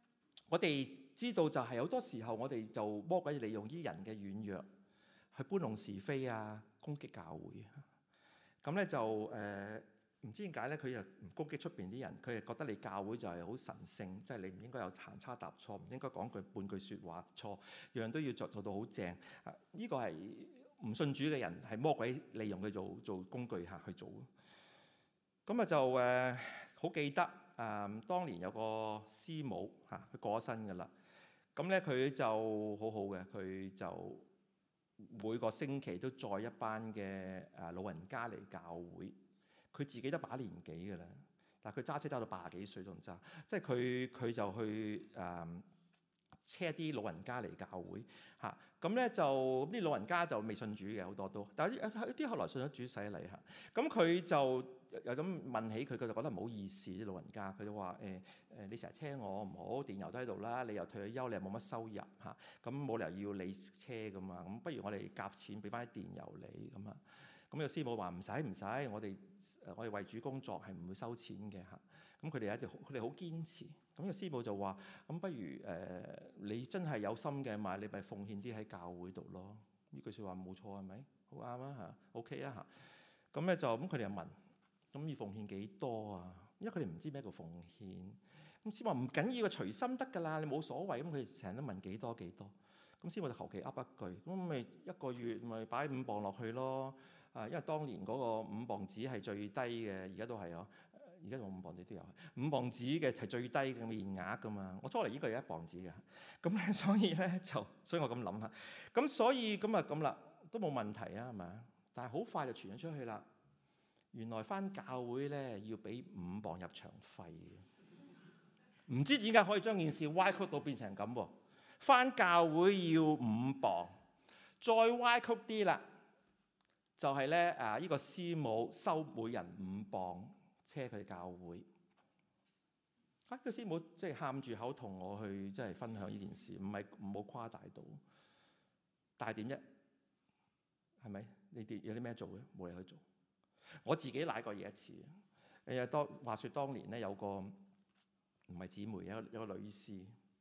我哋知道就係好多時候我哋就魔鬼利用啲人嘅軟弱去搬弄是非啊，攻擊教會。咁咧就唔知點解咧，佢又唔攻擊出邊啲人，佢係覺得你教會就係好神聖，即係你唔應該有行差踏錯，唔應該講句半句説話錯，樣樣都要做到好正。呢個係唔信主嘅人，係魔鬼利用佢做工具去做。咁啊就好記得當年有個師母佢過咗身㗎啦。咁咧佢就好好嘅，佢就每個星期都載一班嘅老人家嚟教會。佢自己都把年紀㗎啦，但係佢揸車揸到80幾歲都唔揸，即係佢就去車啲老人家嚟教會嚇。咁咧就啲老人家就未信主嘅好多都，但係有啲後來信咗主洗禮嚇。咁佢就有咁問起佢，佢就覺得唔好意思啲老人家，佢就話你成日車我唔好，電油都喺度啦，你又退咗休，你又冇乜收入嚇，咁冇理由要你車㗎嘛，咁不如我哋夾錢俾翻啲電油你咁啊。咁個師母話唔使，我哋為主工作係唔會收錢嘅嚇。咁佢哋好堅持。咁個師母就話：咁不如你真係有心嘅嘛，你咪奉獻啲喺教會度咯。呢句説話冇錯係咪？好啱啊嚇 ，OK 啊嚇。咁咧就咁佢哋又問：咁要奉獻幾多啊？因為佢哋唔知咩叫奉獻。咁師母話唔緊要，隨心得㗎啦，你冇所謂。咁佢哋成日都問幾多。咁師母就求其噏一句，咁咪一個月咪擺5磅落去咯。因為當年嗰個5磅紙係最低嘅，而家都係啊，而家用5磅紙都有5磅紙嘅係最低嘅面額㗎嘛。我初嚟呢個係1磅紙嘅，咁咧所以我咁諗下，咁所以咁啦，都冇問題啊，係咪？但係好快就傳咗出去啦。原來返教會咧要俾5磅入場費嘅，唔知點解可以將件事歪曲到變成咁喎？返教會要5磅，再歪曲啲啦。就係咧呢個師母收每人5磅車佢教會。個師母即係喊住口同我去即係分享呢件事，唔好誇大到。但係點啫？係咪？你哋有啲咩做嘅？冇嘢去做。我自己賴過嘢一次。話説當年咧有個唔係姊妹，有個女士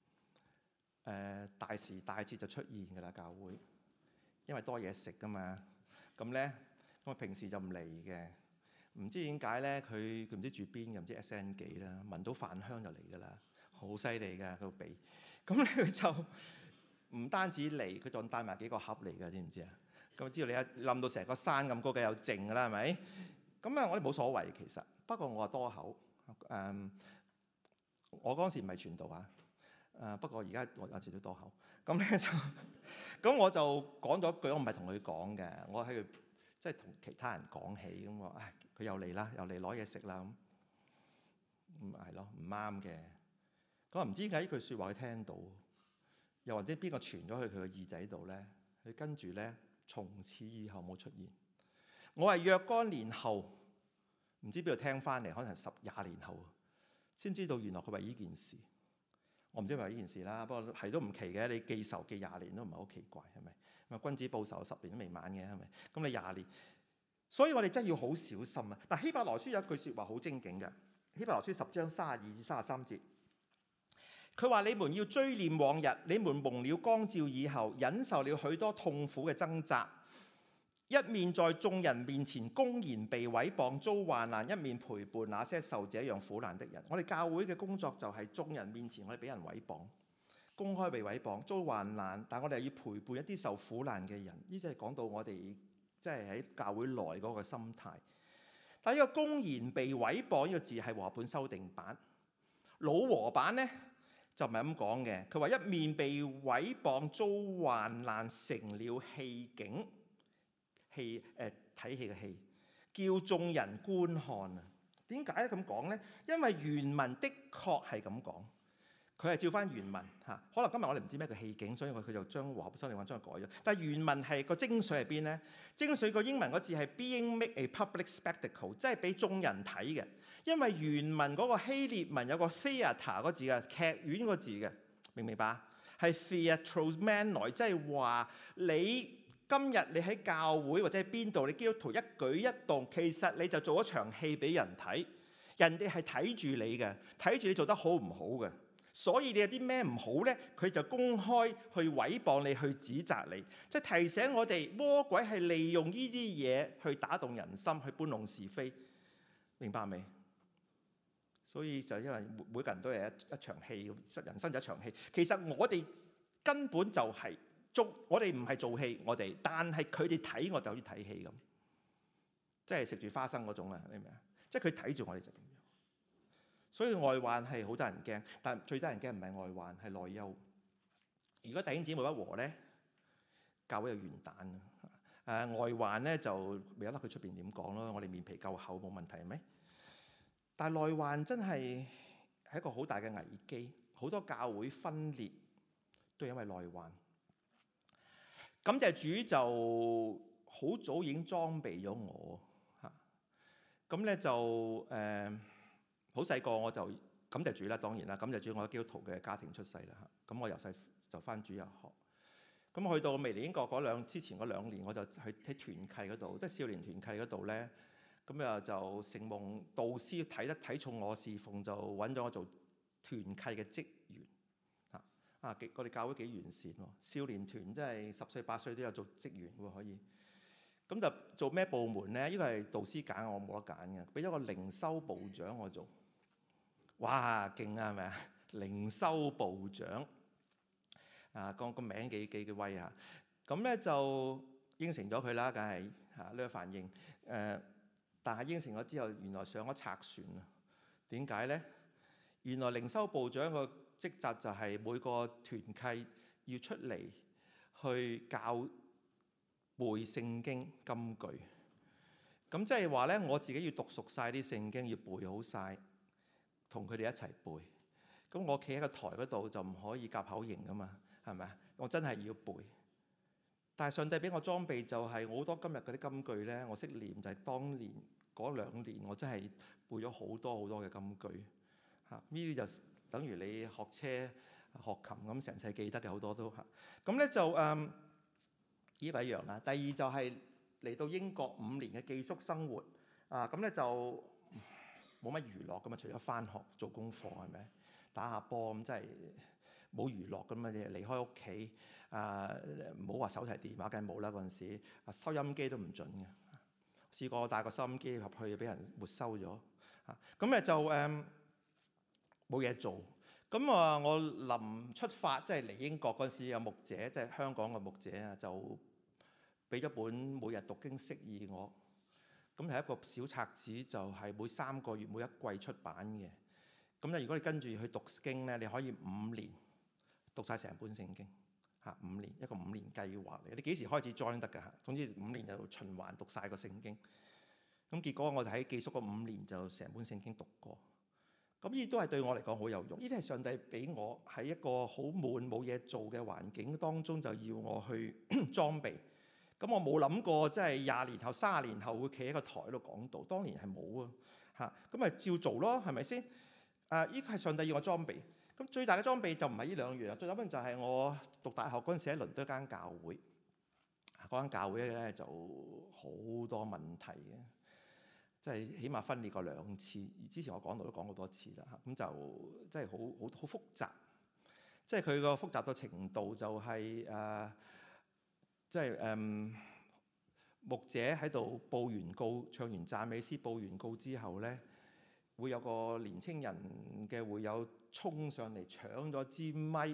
大時大節就出現㗎啦教會，因為多嘢食㗎嘛。咁咧，我平時就唔嚟嘅，唔知點解咧？佢唔知住邊嘅，唔知 SN 幾啦，聞到飯香就嚟㗎啦，好犀利㗎個鼻。咁咧佢就唔單止嚟，佢仲帶埋幾個盒嚟㗎，知唔知啊？咁知道你一冧到成個山咁高嘅有剩㗎啦，係咪？咁啊，我哋冇所謂其實，不過我話多口。我嗰陣時唔係傳道啊，不過而家我有時都多口。咁咧咁我就講咗句，我唔係同佢講嘅，我喺度即係同其他人講起咁話，佢又嚟啦，又嚟攞嘢食啦咁，係咯，唔啱嘅。咁唔知點解呢句説話佢聽到，又或者邊個傳咗去佢嘅耳仔度咧？佢跟住咧，從此以後冇出現。我係若干年後，唔知邊度聽翻嚟，可能10、20年後先知道原來佢為呢件事。我唔知係咪呢件事啦，不過係都唔奇嘅。你記仇記20年都唔係好奇怪，係咪？咁啊，君子報仇10年都未晚嘅，係咪？咁你20年，所以我哋真係要好小心啊！但希伯來書有一句説話好精警嘅，希伯來書10章32至33節，佢話：你們要追念往日，你們蒙了光照以後，忍受了許多痛苦嘅掙扎。一面在眾人面前公然被毀謗遭患難，一面陪伴那些受這樣苦難的人。我哋教會嘅工作就係眾人面前我哋俾人毀謗，公開被毀謗遭患難，但我哋又要陪伴一啲受苦難嘅人。呢即係講到我哋即係喺教會內嗰個心態。但係呢個公然被毀謗呢個字係和合本修訂版，老和版呢就唔係咁講嘅。佢話一面被毀謗遭患難，成了戲景。睇戲嘅戲，叫眾人觀看啊！點解咁講呢？因為原文的確係咁講，佢係照翻原文嚇。可能今日我哋唔知咩叫戲景，所以佢就將和合修訂版將佢改咗。但係原文係個精髓喺邊呢？精髓個英文個字係 being made a public spectacle，即係俾眾人睇嘅。因為原文嗰個希臘文有個 theatre 嗰字嘅，劇院個字嘅，明唔明白？係 theatromenoi，即係話你。今日你喺教會或者喺邊度，你基督徒一舉一動，其實你就做一場戲俾人睇，人哋係睇住你嘅，睇住你做得好唔好嘅。 所以你有啲咩唔好咧，佢就公開去毀謗你，去指責你，即係提醒我哋魔鬼係利用呢啲嘢去打動人心，去搬弄是非，明白未？所以就因為每個人都係一場戲，人生就一場戲。其實我哋根本就係我哋唔係做戲，但係佢哋睇我就好似睇戲咁，即係食住花生嗰種啊，你明唔明啊？即係佢睇住我哋就咁樣。所以外患係好多人驚，但最得人驚唔係外患，係內憂。如果弟兄姊妹不和咧，教會就完蛋啊！外患咧就未有得佢出邊點講咯，我哋面皮夠厚冇問題係咪？但係內患真係一個好大嘅危機，好多教會分裂都係因為內患。感謝主就好早已經裝備咗我嚇，咁咧就好細個我就感謝主啦，當然啦，感謝主我喺基督徒嘅家庭出世啦嚇，咁我由細就返主日學，咁去到未嚟英國之前嗰2年，我就去喺團契嗰度，即係少年團契嗰度咧，咁就承蒙導師睇重我侍奉，就揾咗我做團契嘅職員嚇。我哋教會幾完善喎，少年團即係10歲8歲都有做職員喎可以。咁就做咩部門咧？呢個係導師揀我冇得揀嘅，俾咗個靈修部長我做。哇，勁啊，係咪啊？靈修部長個名幾威啊！咁咧就應承咗佢啦，梗係呢個反應。但係應承咗之後，原來上咗賊船啊！點解咧？原來靈修部長個職責就係每個團契要出嚟去教背聖經金句。咁即係話咧，我自己要讀熟晒啲聖經，要背好晒，同佢哋一齊背。咁我企喺個台嗰度就唔可以夾口型噶嘛，係咪啊？我真係要背。但係上帝俾我裝備就係好多今日嗰啲金句咧，我識念就係當年嗰2年我真係背咗好多嘅金句嚇。呢啲就等於你學車學琴咁，成世記得嘅好多都嚇。咁咧就呢個一樣啦。第二就係嚟到英國5年嘅寄宿生活咁咧就冇乜娛樂噶嘛，除咗返學做功課係咪？打下波咁，真係冇娛樂噶嘛。你離開屋企唔好話手提電話，梗係冇啦。嗰陣時收音機都唔準嘅，試過帶個收音機入去俾人沒收咗咁咧就冇嘢做。咁我臨出發即係嚟英國嗰陣時，有牧者即係香港嘅牧者啊，就俾咗本每日讀經釋義我。咁係一個小冊子，就係每3個月每一季出版嘅。咁咧，如果你跟住去讀經咧，你可以5年讀晒成本聖經5年，一個5年計劃嚟。你幾時開始 join 得㗎嚇？總之5年就循環讀晒個聖經。咁結果我哋喺寄宿嗰5年就成本聖經讀過。咁呢啲都係對我嚟講好有用。呢啲係上帝俾我喺一個好悶冇嘢做嘅環境當中，就要我去裝備。咁我冇諗過，即係20年後、30年後會企喺個台度講道。當年係冇咁咪照做咯，係咪先？呢個係上帝要我裝備。咁最大嘅裝備就唔係呢2樣，最緊要就係我讀大學嗰陣時喺倫敦一間教會。嗰間教會咧就好多問題嘅，即係起碼分裂過2次。之前我講道都講過多次啦咁就即係好複雜。即係佢個複雜嘅程度就係即係牧者喺度報完告，唱完讚美詩，報完告之後咧，會有個年青人嘅會友衝上嚟搶咗支咪，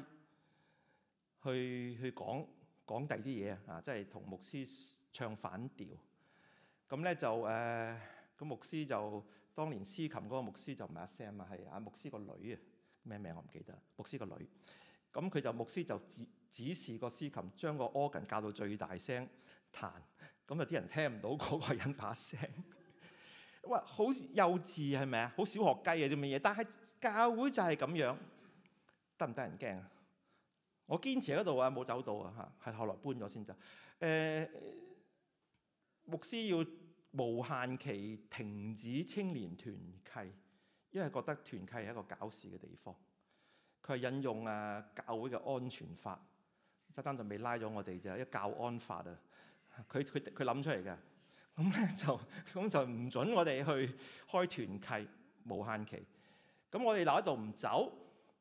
去講第啲嘢即係同牧師唱反調。咁咧就咁牧師就當年司琴嗰個牧師就唔係阿 Sam 係阿牧師個女咩名我唔記得。牧師個女，咁牧師就指示個司琴將個 organ 校到最大聲彈，咁有啲人聽唔到嗰個人把聲。哇，好幼稚係咪啊？好小學雞啊啲乜嘢？但係教會就係咁樣，得唔得人驚啊？我堅持喺嗰度冇走到係後來搬咗先走。牧師要無限期停止青年團契，因為覺得團契係一個搞事嘅地方。佢係引用教會嘅安全法，爭就未拉咗我哋啫，一教安法佢諗出嚟嘅。咁咧就唔準我哋去開團契無限期。咁我哋留喺度唔走，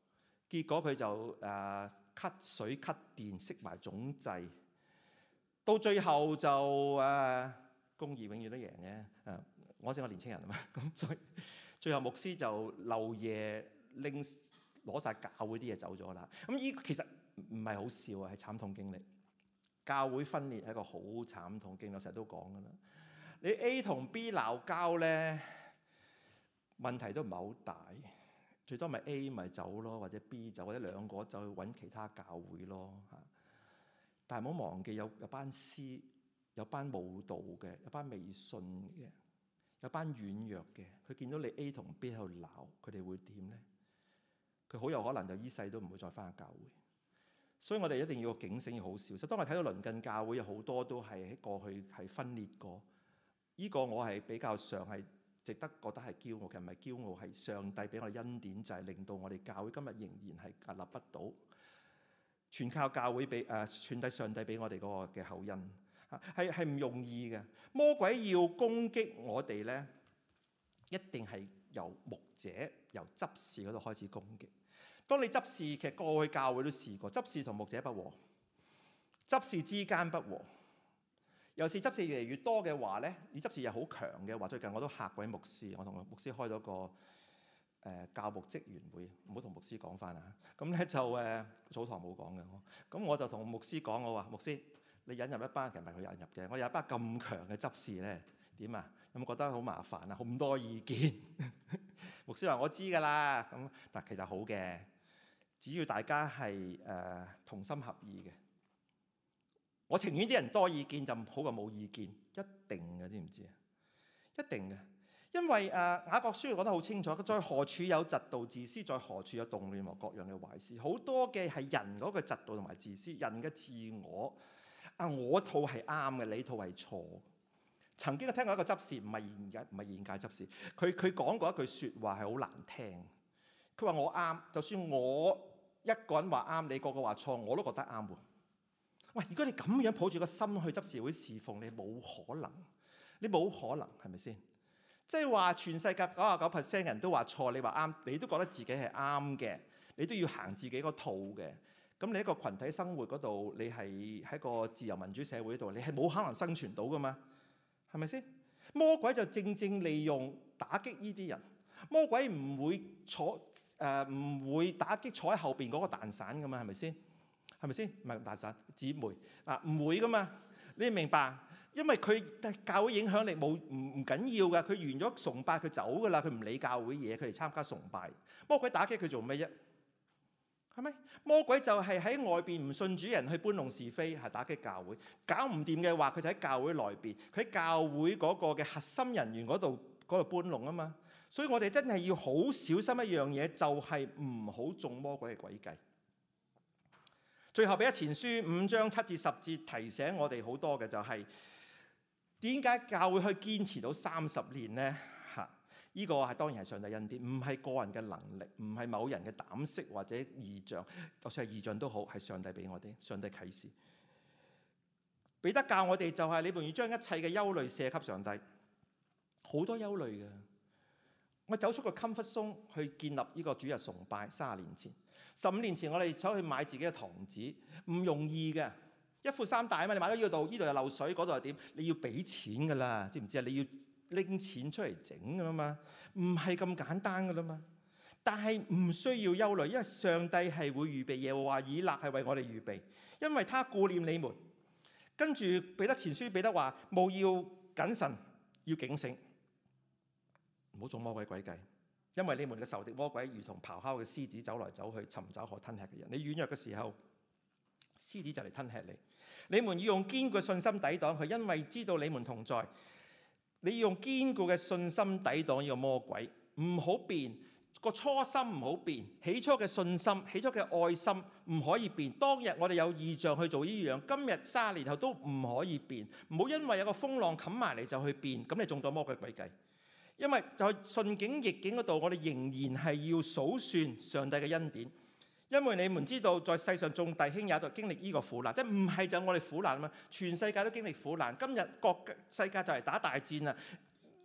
結果佢就cut 水 cut 電熄埋總掣，到最後就公義永遠都贏嘅。我年青人啊嘛，咁所以最後牧師就漏夜攞晒教會啲嘢走咗啦。咁呢個其實唔係好笑啊，係慘痛經歷。教會分裂係一個好慘痛經歷，我成日都講噶啦。你 A 同 B 鬧交咧，問題都唔係好大，最多咪 A 咪走咯，或者 B 走，或者兩個就去揾其他教會咯嚇。但係唔好忘記有班師，有班舞蹈嘅，有班未信嘅，有班軟弱嘅。佢見到你 A 同 B 喺度鬧，佢哋會點咧？佢好有可能就依世都唔會再翻去教會。所以我哋一定要警醒，要好小心。當我睇到鄰近教會有好多都係喺過去係分裂過，呢個我係比較上係值得覺得係驕傲嘅，唔係驕傲，係上帝俾我哋恩典，就係令到我哋教會今日仍然係屹立不倒，全靠教會俾傳遞上帝俾我哋嗰個嘅厚恩，係唔容易嘅。魔鬼要攻擊我哋咧，一定係由牧者、由執事嗰度開始攻擊。當你執事，其實過去教會都試過，執事同牧者不和，執事之間不和。有時執事越嚟越多嘅話咧，而執事又好強嘅話，最近我都嚇過牧師，我同牧師開咗個教牧職員會，唔好同牧師講翻啊。咁咧就早堂冇講嘅，咁我就同牧師講，我話牧師，你引入一班，其實唔係佢引入嘅，我有一班咁強嘅執事咧，點啊？有冇覺得好麻煩啊？咁多意見？牧師話我知㗎啦，咁但其實好嘅。只要大家係同心合意嘅，我情願啲人多意見就好過冇意見，一定嘅，知唔知啊？一定嘅，因為雅各書講得好清楚，在何處有嫉妒自私，在何處有動亂和各樣嘅壞事。好多嘅係人嗰個嫉妒同埋自私，人嘅自我我套係啱嘅，你套係錯。曾經我聽過一個執事，唔係現屆執事，佢講過一句説話係好難聽。佢話我啱，就算我一個人話啱，你個個話錯，我都覺得啱喎。喂，如果你咁樣抱住個心去執事會侍奉，你冇可能，係咪先？即係話全世界99% 人都話錯，你話啱，你都覺得自己係啱嘅，你都要行自己個套嘅。咁你一個群體生活嗰度，你係喺個自由民主社會度，你係冇可能生存到噶嘛？係咪先？魔鬼就正正利用打擊呢啲人，魔鬼唔會唔會打擊坐喺後邊嗰個蛋散噶嘛？係咪先？係咪先？唔係蛋散姊妹唔會噶嘛？你明白？因為佢教會影響力唔緊要噶，佢完咗崇拜佢走噶啦，佢唔理教會嘢，佢嚟參加崇拜。魔鬼打擊佢做咩啫？係咪？魔鬼就係喺外邊唔信主人去搬弄是非，係打擊教會。搞唔掂嘅話，佢就喺教會內邊，佢喺教會嗰個嘅核心人員嗰度搬弄啊嘛。所以我哋真係要好小心一樣嘢，就係唔好中魔鬼嘅詭計。最後彼得前書5章7至10節提醒我哋好多嘅就係點解教會可以堅持到30年呢？呢個係當然係上帝恩典，唔係個人嘅能力，唔係某人嘅膽識或者異象，就算係異象都好，係上帝俾我哋，上帝啟示。彼得教我哋就係你們要將一切嘅憂慮卸給上帝，好多憂慮嘅。我走出個 comfort zone 去建立呢個主日崇拜，30年前、15年前我哋走去買自己嘅堂子，唔容易嘅，一褲三大啊嘛，你買到呢度又漏水，嗰度又點？你要俾錢㗎啦，知唔知啊？你要拎錢出嚟整㗎啦嘛，唔係咁簡單㗎啦嘛。但係唔需要憂慮，因為上帝係會預備，耶和華以勒係為我哋預備，因為他顧念你們。跟住彼得前書彼得話：務要謹慎，要警醒。唔好中魔鬼詭計，因為你們嘅仇敵魔鬼如同咆哮嘅獅子，走來走去尋找可吞吃嘅人。你軟弱嘅時候，獅子就嚟吞吃你。你們要用堅固嘅信心抵擋佢，因為知道你們同在。你要用堅固嘅信心抵擋呢個魔鬼，唔好變個初心，唔好變起初嘅信心，起初嘅愛心唔可以變。當日我哋有異象去做呢樣，今日30年後都唔可以變。唔好因為有個風浪冚埋嚟就去變，咁你中咗魔鬼詭計。因為就係順境逆境嗰度，我哋仍然係要數算上帝嘅恩典。因為你們知道，在世上眾弟兄也在經歷呢個苦難，即係唔係就我哋苦難啊嘛？全世界都經歷苦難。今日各世界就嚟打大戰啦，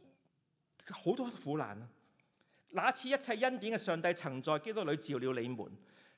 好多苦難啊！那賜一切恩典嘅上帝曾在基督裏召了你們，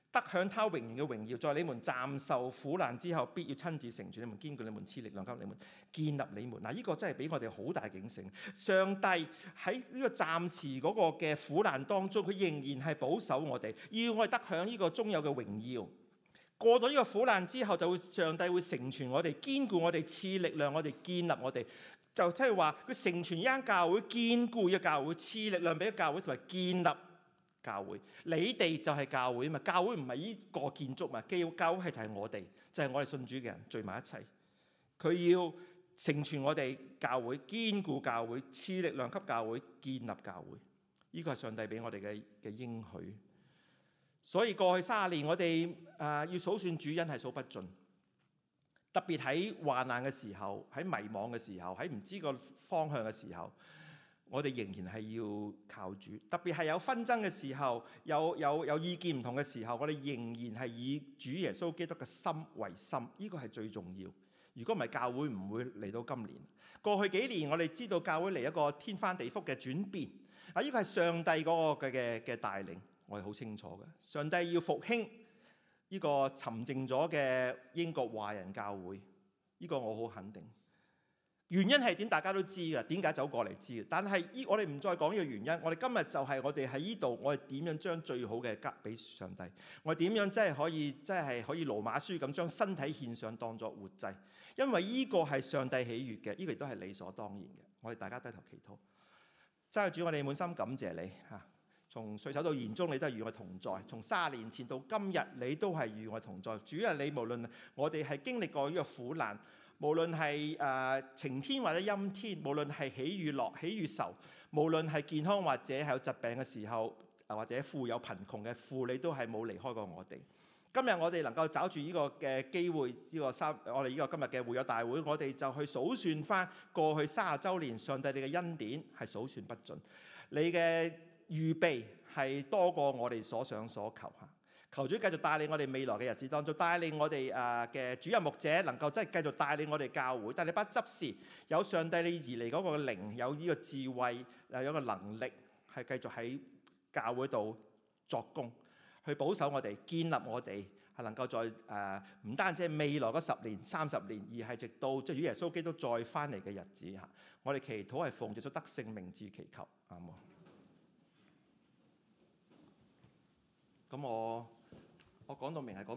得享他榮耀嘅榮耀，在你們暫受苦難之後，必要親自成全你們，堅固你們，賜力量給你們，建立你們。嗱，呢個真係俾我哋好大警醒。上帝喺呢個暫時嗰個嘅苦難當中，佢仍然係保守我哋，要我哋得享呢個終有嘅榮耀。過咗呢個苦難之後，上帝會成全我哋，堅固我哋，賜力量我哋，建立我哋。就即係話佢成全呢間教會，堅固呢個教會，賜力量俾個教會，同埋建立教會。你哋就係教會啊嘛，教會唔係呢個建築嘛，教會係就係我哋，就係我哋信主嘅人聚埋一齊。佢要成全我哋教會，堅固教會，賜力量給教會，建立教會。呢個係上帝俾我哋嘅應許。所以過去30年，我哋要數算主恩係數不盡。特別喺患難嘅時候，喺迷惘嘅時候，喺唔知個方向嘅時候，我哋仍然係要靠主。特別係有紛爭嘅時候，有意見唔同嘅時候，我哋仍然係以主耶穌基督嘅心為心。呢個係最重要。如果唔係，教會唔會嚟到今年。過去幾年，我哋知道教會嚟一個天翻地覆嘅轉變。呢個係上帝嗰個嘅帶領，我哋好清楚嘅。上帝要復興呢個沉靜咗嘅英國華人教會，呢個我好肯定。原因係點？大家都知嘅，點解走過嚟知嘅。但係我哋唔再講呢個原因。我哋今日就係我哋喺呢度，我哋點樣將最好嘅交俾上帝？我哋點樣真係可以羅馬書咁將身體獻上當作活祭？因為呢個係上帝喜悅嘅，呢個亦都係理所當然嘅。我哋大家低頭祈禱。真係主，我哋滿心感謝你嚇。從歲首到年終，你都係與我同在；從30年前到今日，你都係與我同在。主啊，你無論我哋係經歷過呢個苦難，無論係晴天或者陰天，無論係喜與樂、喜與愁，無論係健康或者係有疾病嘅時候，或者富有貧窮嘅父，你都係冇離開過我哋。今日我哋能夠找住呢個嘅機會，我哋呢個今日嘅會友大會，我哋就去數算翻過去30週年上帝你嘅恩典係數算不盡，你嘅預備係多過我哋所想所求嚇。求主繼續帶領我哋未來嘅日子當中，帶領我哋嘅主任牧者能夠真係繼續帶領我哋教會，帶領班執事有上帝你而嚟嗰個靈，有呢個智慧，有個能力，係繼續喺教會度作工，去保守我哋，建立我哋，係能夠在唔單止係未來嗰10年、30年，而係直到即係主耶穌基督再翻嚟嘅日子嚇。我哋祈禱係奉耶穌得勝名字祈求，阿門。咁我講到明係講。